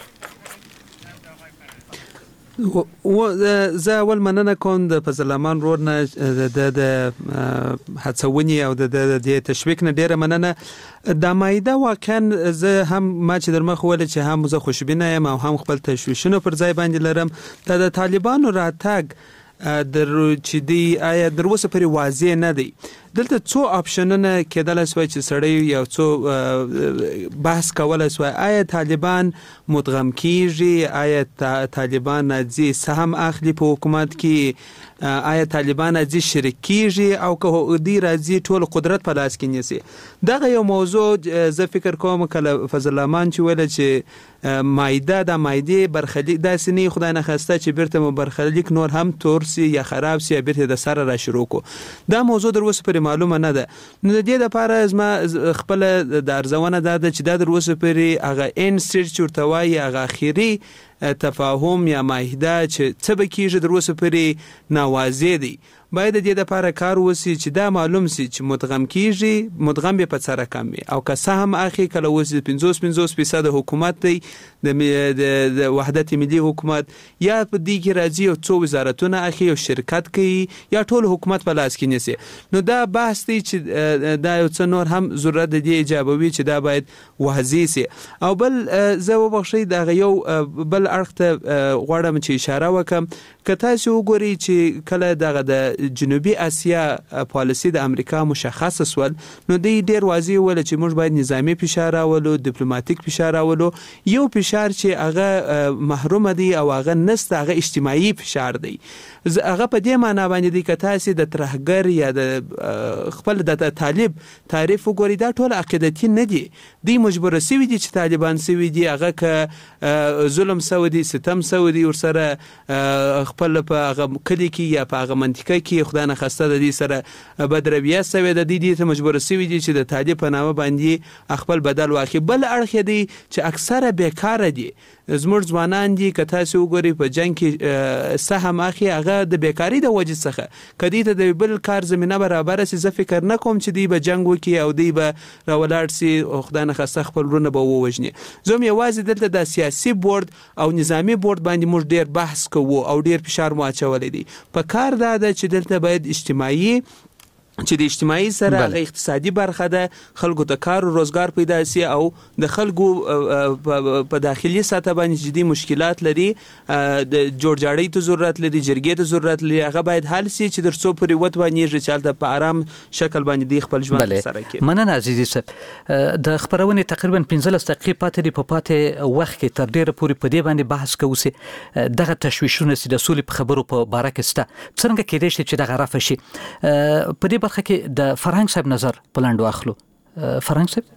زه اول مننه کوم د فضل الرحمن رور نه د هڅونې او د تشویق نه ډیره مننه. د مایده واقعا زه هم ما چې در مخ ول چې هم زه خوشبینه یم او هم خپل تشویشونه پر ځای باندې لرم. د طالبانو راتګ در چې دی آیا در اوسه پرې واضح نه دی. دلته څو اپشنونه کېدل شوی چې سړی یو څو بحث کولای شوی. آیا طالبان مدغم کیږي؟ آیا طالبان ځي سهم اخلي په حکومت کې؟ آیا طالبان ځي شریک کیږي او که دی راځي ټول قدرت په لاس کې نیسي؟ دغه یو موضوع زه فکر کوم کله فضل الرحمن چې ویل چې مایده د مایده برخلیک داسې نه خدای نه خواسته چې بیرته برخلیک نور هم تور سي یا خراب سي بیرته د سره را شروع کو. دا موضوع در اوسه پرې معلومه نه ده. نو د دې لپاره از ما خپل د ارزونه ده چې دا در اوسه پرې هغه انسټیټ ورته وایي هغه اخیری تفاهم یا معاهده چې څه به کېږي در اوسه پرې ناواضح دی. باید د دې لپاره کار وسی چې دا معلوم سي چې مدغم کیږي، مدغم به په څه رقم وي او که سهم اخی کله وسی 50% حکومت دی د وحدت ملي حکومت یا په دې کې راځي او څو وزارتونه اخی او شرکت کوي یا ټول حکومت په لاس کې نیسي. نو دا بحث دی چې دا یو څه نور هم ضرورت دی ایجابوي چې دا باید واضح سي. او بل زه وبخښئ دا یو بل بل اړخ ته غواړم چې اشاره وکم که تاسو وګورئ چې کله دغه د جنوبي اسیا پالیسي د امریکا مشخص سول نو دی ډیر واضح ول چې موږ باید نظامی فشار راولو ډیپلوماټیک فشار راولو یو فشار چې هغه محروم دي او هغه نست هغه اجتماعي فشار دی هغه په دې معنی باندې دی که تاسو د ترهګر یا د خپل د طالب تعریف وګورئ دا ټول عقیدتي نه دي دی مجبور سوي دي چې طالبان سوي دي هغه که ظلم سوي ستم سوي ورسره خپل په هغه کلی کې یا په هغه منطقه کې خدای نه خسته د دې سره بدرویه سوي د دې ته مجبور سوي دي چې د طالب په نامه باندې خپل بدل واخلي بل اړخ دی چې اکثره بیکاره دي زموږ ځوانان دي که تاسو وګورئ په جنگ کې سهم اخی هغه د بیکاری د وجې څخه کدی ته د بل کار زمينه برابر سي زه فکر نه کوم چې دی به جنگ وکي او دی به راولاړ سي خدای نه خسته خپل ورونه به ووجني زوم یوازې دلته د سیاسي بورډ او نظامی بورډ باندې موږ ډیر بحث کوو او ډیر فشار مو اچولې دي په کار دا ده چې دلته باید اجتماعي چې د اجتماعي سره غو اقتصادي برخه ده خلکو د کار او روزګار پیدا سي او د خلکو په داخلي سطح باندې جدي مشکلات لري د جوړجاړي ته ضرورت لري جرګې ته ضرورت لري هغه باید حل سي چې درڅو پرې وټ باندې رچالته په آرام شکل باندې د خپل ژوند سره کې مننه عزیزي صاحب د خبرونه تقریبا 15 دقیقې پاتې په پاتې وخت کې تر ډیره پورې په دې باندې بحث کوو سي دغه تشویشونه سي د سولې په خبرو په باره کې سته څنګه کېدای شي چې دغه رافه شي په دې برخه کې د فرهنګ صاحب نظر پلاند واخلو فرهنګ صاحب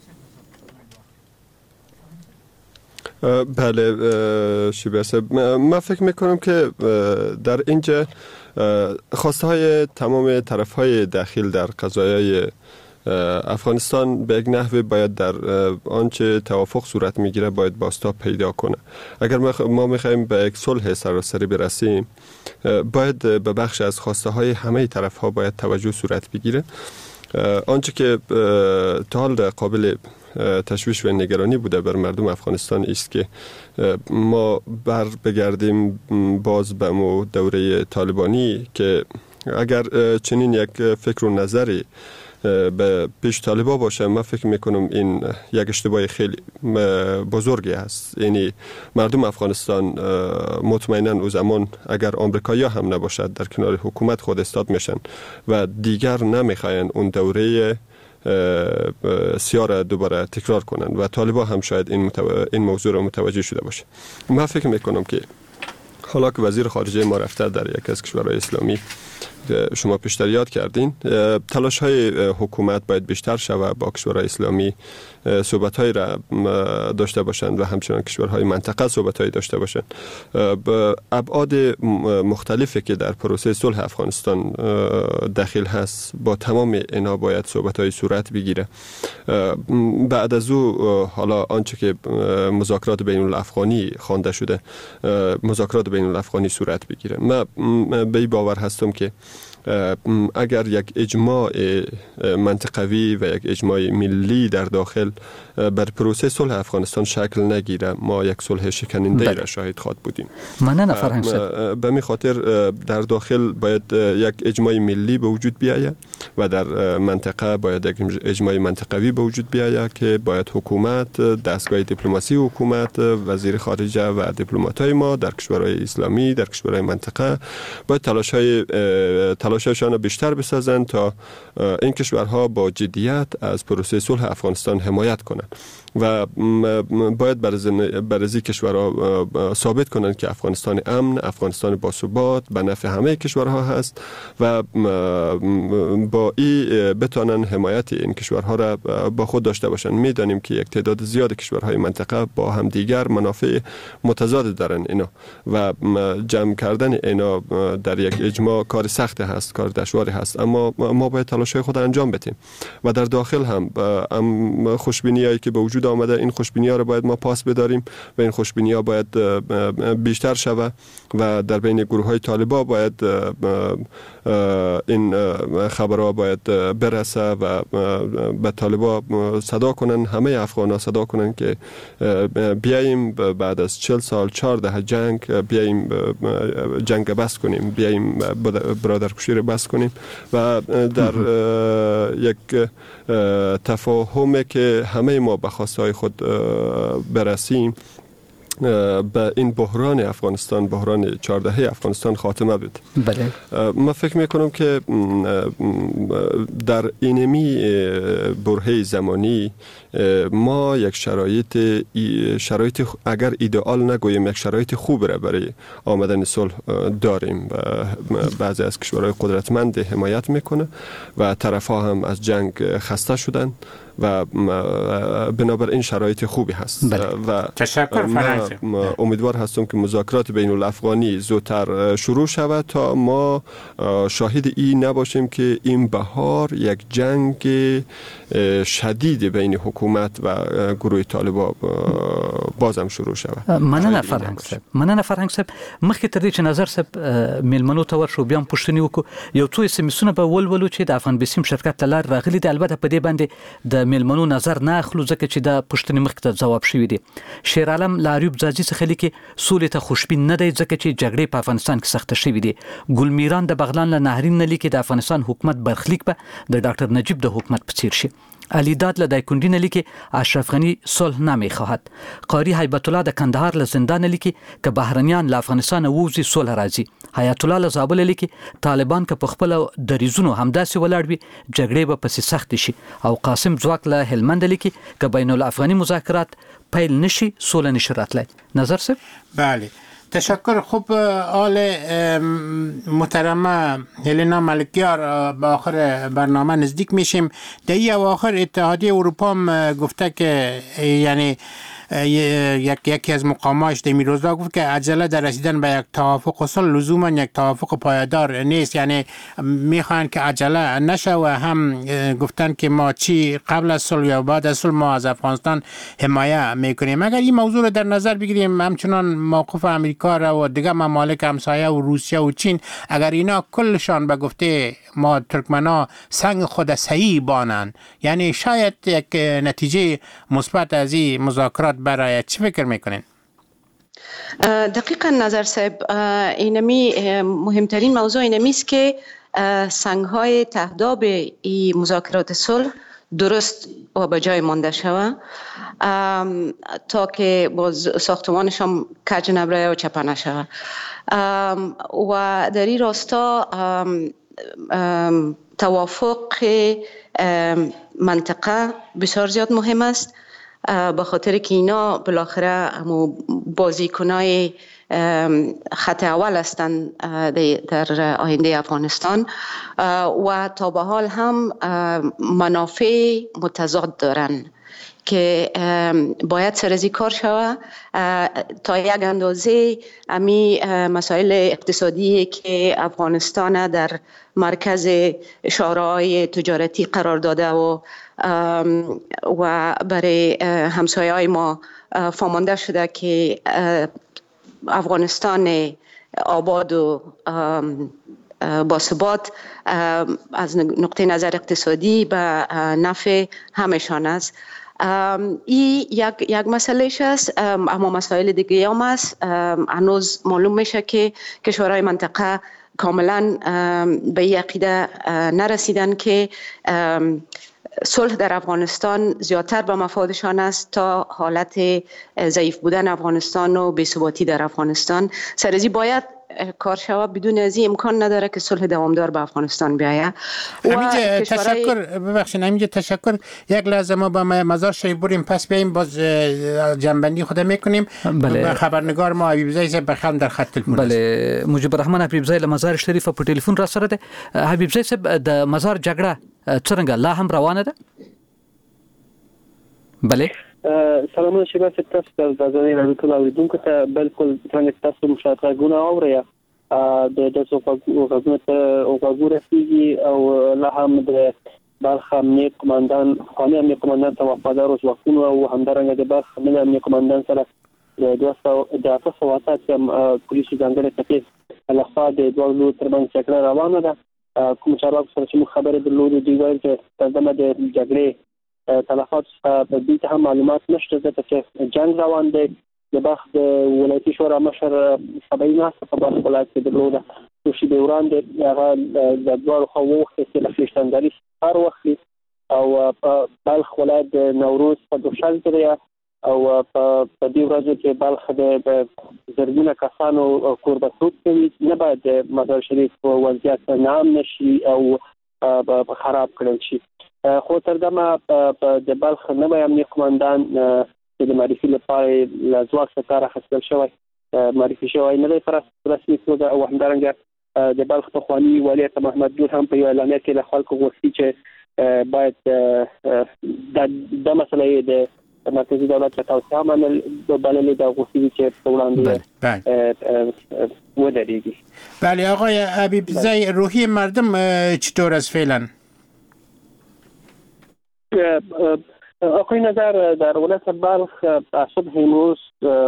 بله شیبه صاحب من فکر میکنم که در اینجا خواسته های تمام طرف های داخل در قضایای افغانستان به یک نحوی باید در آنچه توافق صورت میگیره باید بازتاب پیدا کنه. اگر ما میخوایم به یک صلح سراسری برسیم باید به بخش از خواسته های همه طرف ها باید توجه صورت بگیره. آنچه که تا حال قابل تشویش و نگرانی بوده بر مردم افغانستان است که ما بر بگردیم باز به مو دوره طالبانی که اگر چنین یک فکر و نظری به پیش طالبا باشه من فکر میکنم این یک اشتباه خیلی بزرگی است. یعنی مردم افغانستان مطمئنا او زمان اگر آمریکایی هم نباشد در کنار حکومت خود استاد میشن و دیگر نمیخواین اون دوره سیاه دوباره تکرار کنن و طالبا هم شاید این موضوع را متوجه شده باشه. من فکر میکنم که حالا که وزیر خارجه ما رفته در یک از کشورهای اسلامی شما پیشتر یاد کردین تلاش های حکومت باید بیشتر شود با کشورهای اسلامی صحبت های را داشته باشند و همچنان کشورهای منطقه صحبت های داشته باشند. ابعاد مختلفی که در پروسه صلح افغانستان داخل هست با تمام اینا باید صحبت های صورت بگیره. بعد از او حالا آنچه که مذاکرات بین الافغانی خوانده شده مذاکرات بین الافغانی صورت بگیره. من به این باور هستم که اگر یک اجماع منطقوی و یک اجماع ملی در داخل بر پروسه صلح افغانستان شکل نگیره ما یک صلح شکننده را شاهد خواهد بودیم. مننه فرهنگ صاحب. به می خاطر در داخل باید یک اجماع ملی به وجود بیاید و در منطقه باید یک اجماع منطقوی به وجود بیاید که باید حکومت دستگاه دیپلماسی حکومت وزیر خارجه و دیپلمات‌های ما در کشورهای اسلامی در کشورهای منطقه باید تلاششان را بیشتر بسازند تا این کشورها با جدیت از پروسه صلح افغانستان حمایت کنند و باید برای کشورها ثابت کنند که افغانستان امن، افغانستان باثبات به نفع همه کشورها هست و با این بتوانند حمایت این کشورها را با خود داشته باشند. میدانیم که یک تعداد زیاد کشورهای منطقه با هم دیگر منافع متضاد دارند اینا و جمع کردن اینا در یک اجماع کار سخت هست، کار دشواری هست، اما ما باید تلاش‌های خود انجام بدیم و در داخل هم خوشبینیایی که به وجود آمده این خوشبینی‌ها را باید ما پاس بداریم و این خوشبینی‌ها باید بیشتر شود و در بین گروه‌های طالبان باید این خبرها باید برسه و به طالبان صدا کنن، همه افغان‌ها صدا کنن که بیاییم بعد از 40 سال 14 جنگ بیاییم جنگ بس کنیم، بیاییم برادرکشی را بس کنیم و در یک تفاهمی که همه ما به خواستهای خود برسیم به این بحران افغانستان، بحران 14 افغانستان خاتمه بده. بله. من فکر میکنم که در اینمی برهه زمانی ما یک شرایط اگر ایدئال نگوییم یک شرایط خوب را برای آمدن صلح داریم و بعضی از کشورهای قدرتمند حمایت میکنه و طرفها هم از جنگ خسته شدن و بنابر این شرایط خوبی هست. و تشکر فرانسه. امیدوار هستم که مذاکرات بین الافغانی زودتر شروع شود تا ما شاهد این نباشیم که این بهار یک جنگ شدید بین حکومت و گروه طالبان بازم شروع شود. مننه فرهنګ صاحب. مخکې تر دې چې نظر صاحب میلمنو ته ورشو بیا پوښتنې وکړو، یو څو اسمسونه به ولولو چې د افغان بسیم شرکت ته لار راغلي دي. البته په دې باندې د میلمنو نظر نه اخلو ځکه چې دا پوښتنې مخکې ته ځواب شوي دي. شیر عالم لاریوب ځاځي څخه لیکي سولې ته خوشبین نه دی ځکه چې جګړې په افغانستان کې سخته شوې دي. ګل میران د بغلان له نهرین نه لیکي د افغانستان حکومت برخلیک به د ډاکټر نجیب د حکومت په څیر شي. علی داد له دایکندی نه لیکي اشرف غنی صلح نمیخواهد. قاری هیبت الله د کندهار له زندان لیکي که بهرنیان له افغانستان ووزي صلح راځي. حیات الله له زابل لیکي طالبان که په خپل دریزونو همداسې ولاړ وي جګړې به پسې سخت شي. او قاسم ځواک له هلمند لیکي که بین الافغاني مذاکرات پیل نشي صلح نشي راتلی. نظر صاحب؟ بله تشکر. خوب آل محترمه هلینا ملکیار به آخر برنامه نزدیک میشیم. در این اواخر اتحادیه اروپا هم گفته که یعنی یکی از مقاماش در روزا گفت که عجله در رسیدن به یک توافق صلح لزوما یک توافق پایدار نیست، یعنی میخوان که عجله نشه و هم گفتن که ما چی قبل از صلح یا بعد از صلح ما از افغانستان حمایت میکنیم. اگر این موضوع رو در نظر بگیریم همچنان موقف امریکا را و دیگه ممالک همسایه و روسیه و چین اگر اینا کلشان به گفته ما ترکمنا سنگ خود صحیح بانن، یعنی شاید یک نتیجه مثبت از این مذاکرات برای چی فکر میکنین؟ دقیقا نظر صاحب، اینمی مهمترین موضوع اینمی است که سنگ‌های تهداب این مذاکرات صلح درست و به جای مانده شود تا که باز ساختمانش هم کج نبره و چپه نشود. و در این راستا توافق منطقه بسیار زیاد مهم است، به خاطر که اینا بالاخره بازیکنای خط اول هستند در آینده افغانستان و تا به حال هم منافع متضاد دارن که باید سرازی کار شود. تا یک اندازه امی مسائل اقتصادی که افغانستان در مرکز شورای تجارتی قرار داده و برای همسایه های ما فامانده شده که افغانستان آباد و باثبات از نقطه نظر اقتصادی به نفع همشان است. این یک مسئلهش است، اما مسائل دیگه هم است. هنوز معلوم میشه که کشورهای منطقه کاملا به این عقیده نرسیدن که صلح در افغانستان زیادتر به مفادشان است تا حالت ضعیف بودن افغانستان و بی‌ثباتی در افغانستان. سرازی باید کار شود، بدون از این امکان نداره که صلح دوامدار به افغانستان بیاید. همینجا تشکر، ببخشید همینجا تشکر. یک لحظه ما با مزار شریف بریم پس بیاییم باز جنبندی خود میکنیم. بله. خبرنگار ما حبیب زئی صاحب بخام در خط تلفن. بله، مجيب الرحمن حبیب زئی له مزار شریف په ټلیفون را سره ده. حبیب زئی صاحب د مزار جګړه څنګه لا هم روانه ده؟ بله. سلامونه شباب تاسو د ځانګړي راډیو اوریدونکو ته بالکل څنګه تاسو مشاهدهونه اورئ د غوږونو ته وګورئ او لا هم د بلخ امنیه قماندان خاني امنیه قماندان ته وفادار اوس وختونه او همدارنګه د بلخ امنیه قماندان سره د 200 پولیسو ځانګړي تکلیف لخوا د دوه ترمنځ جګړه روانه ده. کوم چارواکو سره چې خبرې درلودې دوی وایي چې ترڅو د جګړې تلفات په دې ته هم معلومات نشته ځکه چې جنگ روان دی. د بلخ د ولایتي شورا مشر سبعي ناسته په بلخ ولایت کې درلوده. دوشي د وړاندې هغه د دواړو خواو وخت چې له خلیشتندري هر وخت او په بلخ ولایت د نوروز په دوشال کې او په دې ورځو کې بلخ د زرګونه کسانو قرباني کوي، نه باید مزار شریف وضعیت نام نشي او خراب کړل شي. خو تر دمه د بلخ نوی امنیه قومندان چې د معرفي لپاره له ځواک څخه کار اخیستل شوی معرفي شوی نه دی په رسمي توګه، او همدارنګه د بلخ پخواني والي محمد دور هم په یو اعلامیه کې له خلکو غوښتي چې باید د مسلې د مرکزي دولت څخه توسعه منل بللې د غوښتي چې په وړاندې ودرېږي. بله آقای حبیبزی، روحی مردم چطور است فعلا؟ آقای نظر، در ولایت بلخ از صبح امروز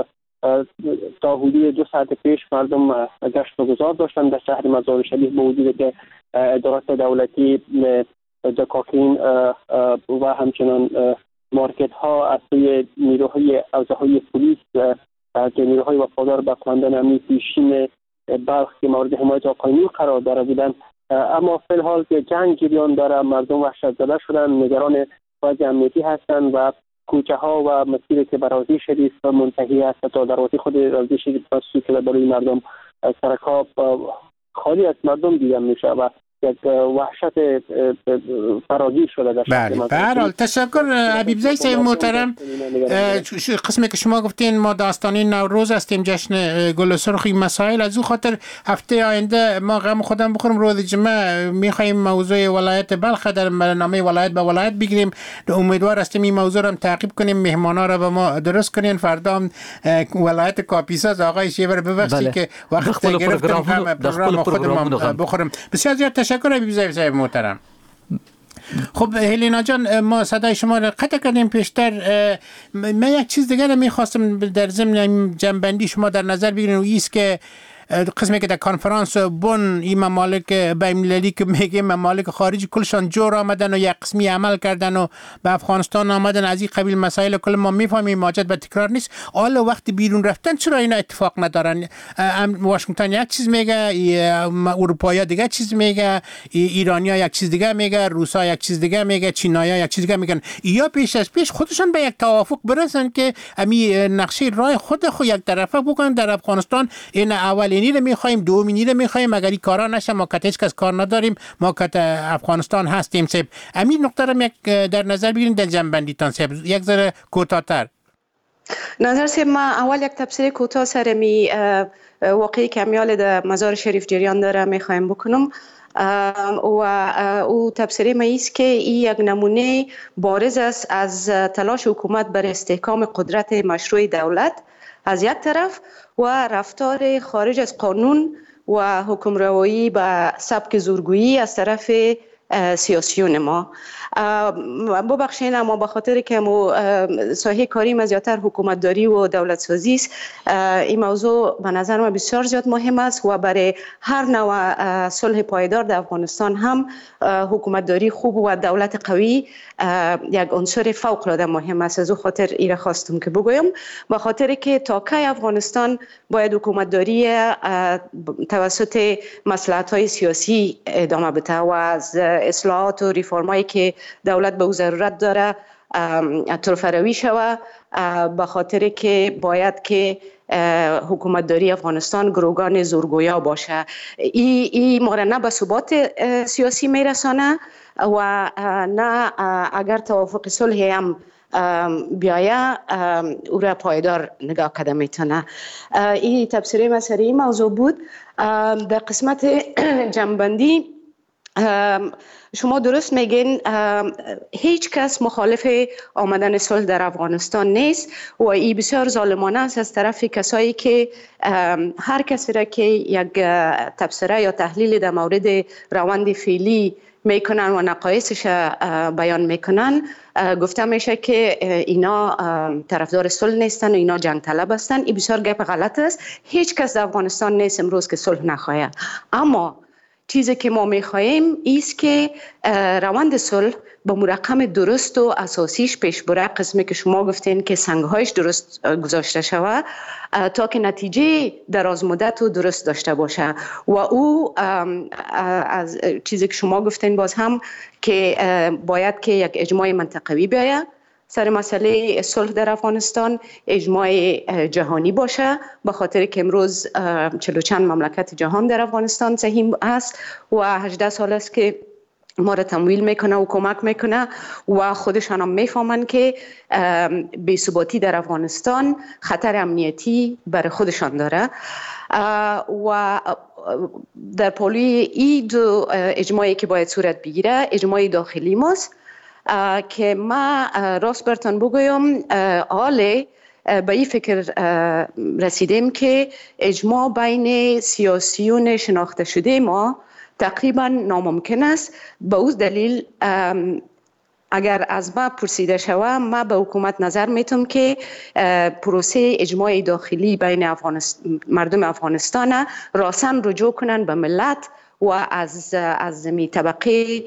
تا حدود 2 ساعت پیش مردم گشت و گذار داشتن در شهر مزار شریف، با وجودی که ادارات دولتی دکاکین و همچنان مارکت ها از سوی نیروهای حوزه‌های پلیس که نیروهای وفادار به قوانین امنی پیشین بلخ که مورد حمایت قانونی قرار داره بودند، اما فی الحال که جنگ جریان داره مردم وحشت زده شدن، نگران وضع امنیتی هستند و کوچه ها و مسیری که به روضه شریف منتهی است تا دروازه خود روضه شریف بسته که برای مردم سرکاب خالی از مردم دیده میشه و یک وحشت فراگیر شده در شهر مزار. به هر حال تشکر حبیبزی صاحب محترم. قسمی که شما گفتین ما داستانی نوروز هستیم، جشن گل سرخ، مسائل از او خاطر هفته آینده ما غم خودم بخورم، روز جمعه میخوایم موضوع ولایت بلخ در برنامه ولایت به ولایت بگیریم. امیدوار هستیم این موضوع رو تعقیب کنیم، مهمانا رو به ما درست کنین. فردا هم ولایت کاپیسا آقای شیور ببخشید که وقت گرفتم پروگرام خودم بخورم. بسیار زیاد تشکر حبیبزی صاحب محترم. خب هلینا جان، ما صدای شما را قطع کردیم پیشتر. من یک چیز دیگر میخواستم در ضمن جنبندی شما در نظر بگیرین، و ایست که قسمی که در کنفرانس بن این ممالک بین‌المللی که میگه ممالک خارجی کلشان جور آمدن و یک قسمی عمل کردن و به افغانستان آمدن، از این قبیل مسائل کل ما میفهمیم، ماجد به تکرار نیست. حالا وقتی بیرون رفتن چرا اینا اتفاق ندارن؟ واشنگتن یک چیز میگه، اروپایی دیگه چیز میگه، ایرانیا یک چیز دیگه میگه، روسا یک چیز دیگه میگه، چینایا یک چیز دیگه میگن. یا پیش از پیش خودشون به یک توافق برسن که امی نقشه راه خود یک طرفه بکنن در افغانستان. این اولینی رو میخوایم، دومینی رو میخوایم، اگر این کارا نشه ما کت هیچ کس کار نداریم، ما کت افغانستان هستیم. صاحب امین نقطه رو در نظر بگیرید در جنبندیتان صاحب، یک ذره کوتاه‌تر. نظر صاحب، ما اول یک تبصره کوتاه سر می واقعی کمیال در مزار شریف جریان داره میخوایم بکنم. و او تبصره ما است که این یک نمونه بارز است از تلاش حکومت بر استحکام قدرت مشروع دولت از یک طرف و رفتار خارج از قانون و حکمرانی به سبک زورگویی از طرف سیاسیون ما. ببخشید اما به خاطر که ساحه کاری ما زیادتر حکومت داری و دولت سازی است، این موضوع به نظر من بسیار زیاد مهم است و برای هر نوع صلح پایدار در افغانستان هم حکومت داری خوب و دولت قوی یک عنصر فوق العاده مهم است. از او خاطر ایره خواستم که بگویم، به خاطر که تا کی افغانستان باید حکومت داری توسط مصلحت‌های سیاسی ادامه بده و از اصلاحات و ریفرمایی که دولت به او ضرورت داره طرفروی شود، به خاطر که باید که حکومت داری افغانستان گروگان زورگویا باشه. این ما را نه به ثبات سیاسی میرسانه و نه اگر توافق صلح هم بیایه او را پایدار نگاه کرده میتونه. این تبصره مسئله این موضوع بود. در قسمت جنبندی شما درست میگین، هیچ کس مخالف آمدن صلح در افغانستان نیست و این بسیار ظالمانه است از طرف کسایی که هر کسی را که یک تبصره یا تحلیل در مورد روند فعلی میکنن و نقایصش بیان میکنن، گفته میشه که اینا طرفدار صلح نیستن و اینا جنگ طلب هستن. این بسیار گپ غلط است. هیچ کس در افغانستان نیست امروز که صلح نخواهد، اما چیزی که ما میخواهیم ایست که روند صلح با مرقم درست و اساسیش پیش بره، قسمی که شما گفتین که سنگهایش درست گذاشته شود تا که نتیجه دراز مدت و درست داشته باشه. و او از چیزی که شما گفتین باز هم که باید که یک اجماع منطقوی بیاید سر مسئله صلح در افغانستان اجماع جهانی باشه، به خاطر که امروز 40 چند مملکت جهان در افغانستان سهیم است و 18 سال است که ما را تمویل میکنه و کمک میکنه و خودشان هم میفهمند که بی‌ثباتی در افغانستان خطر امنیتی برای خودشان داره و در پالوی این دو اجماعی که باید صورت بگیره اجماع داخلی ماست که ما راست برتان بگویم حاله به این فکر رسیدیم که اجماع بین سیاسیون شناخته شده ما تقریبا ناممکن است. به اون دلیل اگر از ما پرسیده شود ما به حکومت نظر میتم که پروسه اجماع داخلی بین مردم افغانستان راسن رجوع کنن به ملت و از می طبقه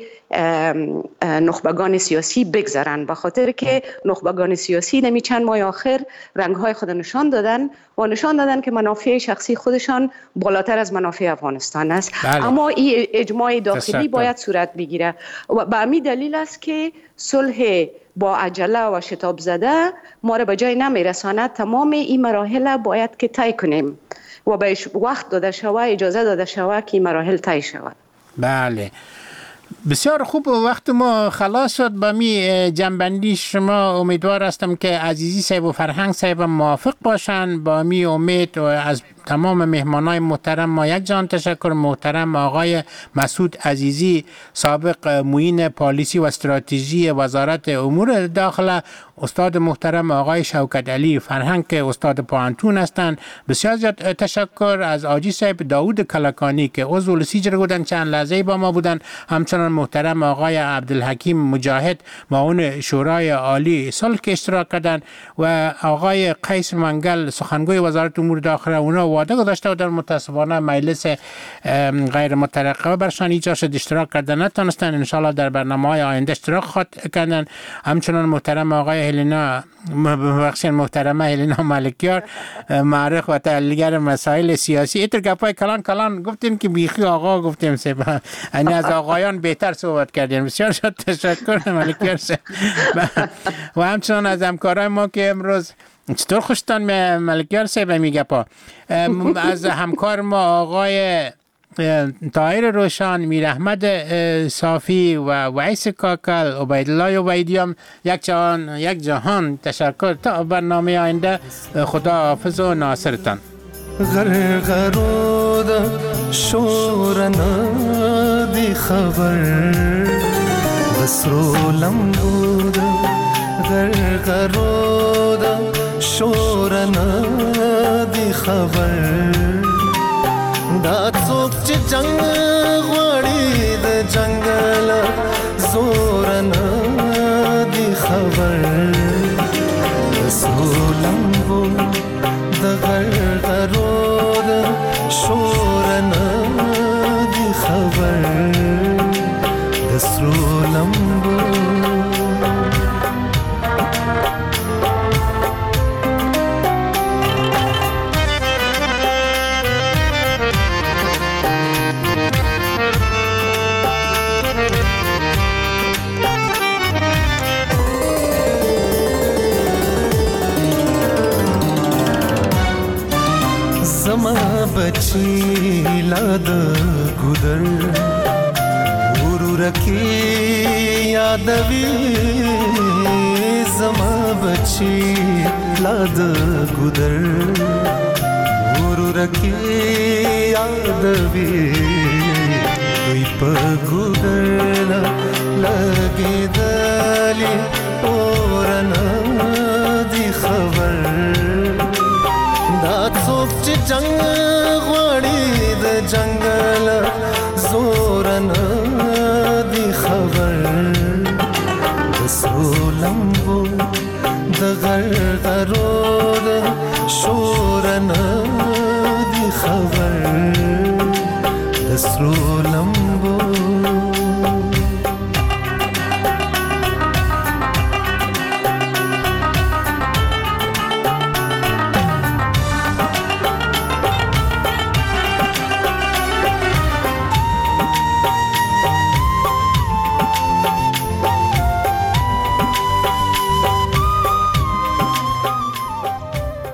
نخبگان سیاسی بگذارن، به خاطر که نخبگان سیاسی نمی چند ماه آخر رنگهای خود نشان دادن که منافع شخصی خودشان بالاتر از منافع افغانستان است. بله. اما این اجماع داخلی باید صورت بگیره و به همین دلیل است که صلح با عجله و شتاب زده ما را به جای نمیرساند. تمام این مراحل باید که طی کنیم و بهش وقت داده شود، اجازه داده شود که مراحل طی شود. بله بسیار خوب، وقت ما خلاص شد. با می جنبندی شما امیدوار هستم که عزیزی صاحب و فرهنگ صاحب موافق باشن. با می امید و از تمام مهمانای محترم ما یک جان تشکر. محترم آقای مسعود عزیزی، سابق معین پالیسی و استراتژی وزارت امور داخله، استاد محترم آقای شوکت علی فرهنگ که استاد پوهنتون هستند. بسیار زیاد تشکر از آجی صاحب داود کلکانی که عضو سیجر بودن، چند لحظه با ما بودن. همچنان محترم آقای عبدالحکیم مجاهد معاون شورای عالی صلح که اشتراک کردن و آقای قیس منگل سخنگوی وزارت امور داخله. اونا وعده گذاشته بودن، متاسفانه مجلس غیر مترقبه برشان ایجاد شد، اشتراک کردن نتونستن. ان شاءالله در برنامه‌های آینده اشتراک خواهد کردن. همچنان محترم آقای محترمه هلینا ملکیار، معرخ و تحلیلگر مسائل سیاسی. ایتر گپای کلان گفتیم که بیخی آقا گفتیم سه یعنی از آقایان بهتر صحبت کردیم. بسیار شد تشکر ملکیار صاحب. و همچنان از همکارای ما که امروز چطور خوشتان ملکیار صاحب میگه پا از همکار ما آقای طاهر روشن، میر احمد صافی و ویس کاکل، عبیدالله عبیدیان، یک جهان تشکر. تا برنامه آینده خدا حافظ و ناصرتان. غرغرود شورنا دی خبر بسرولم بود غرغرود شورنا دی خبر دا څوک چې جنگ غواړي د جنگل زور نه دی خبر رسولمبو د غرغرو د شور نه دی خبر رسولمبو बची लाद गुदर गुरु रखी यादवी जमा बची लाद गुदर गुरु रखी यादवी कोई पगुदर लगे दली और न दी खबर दात सोच जंग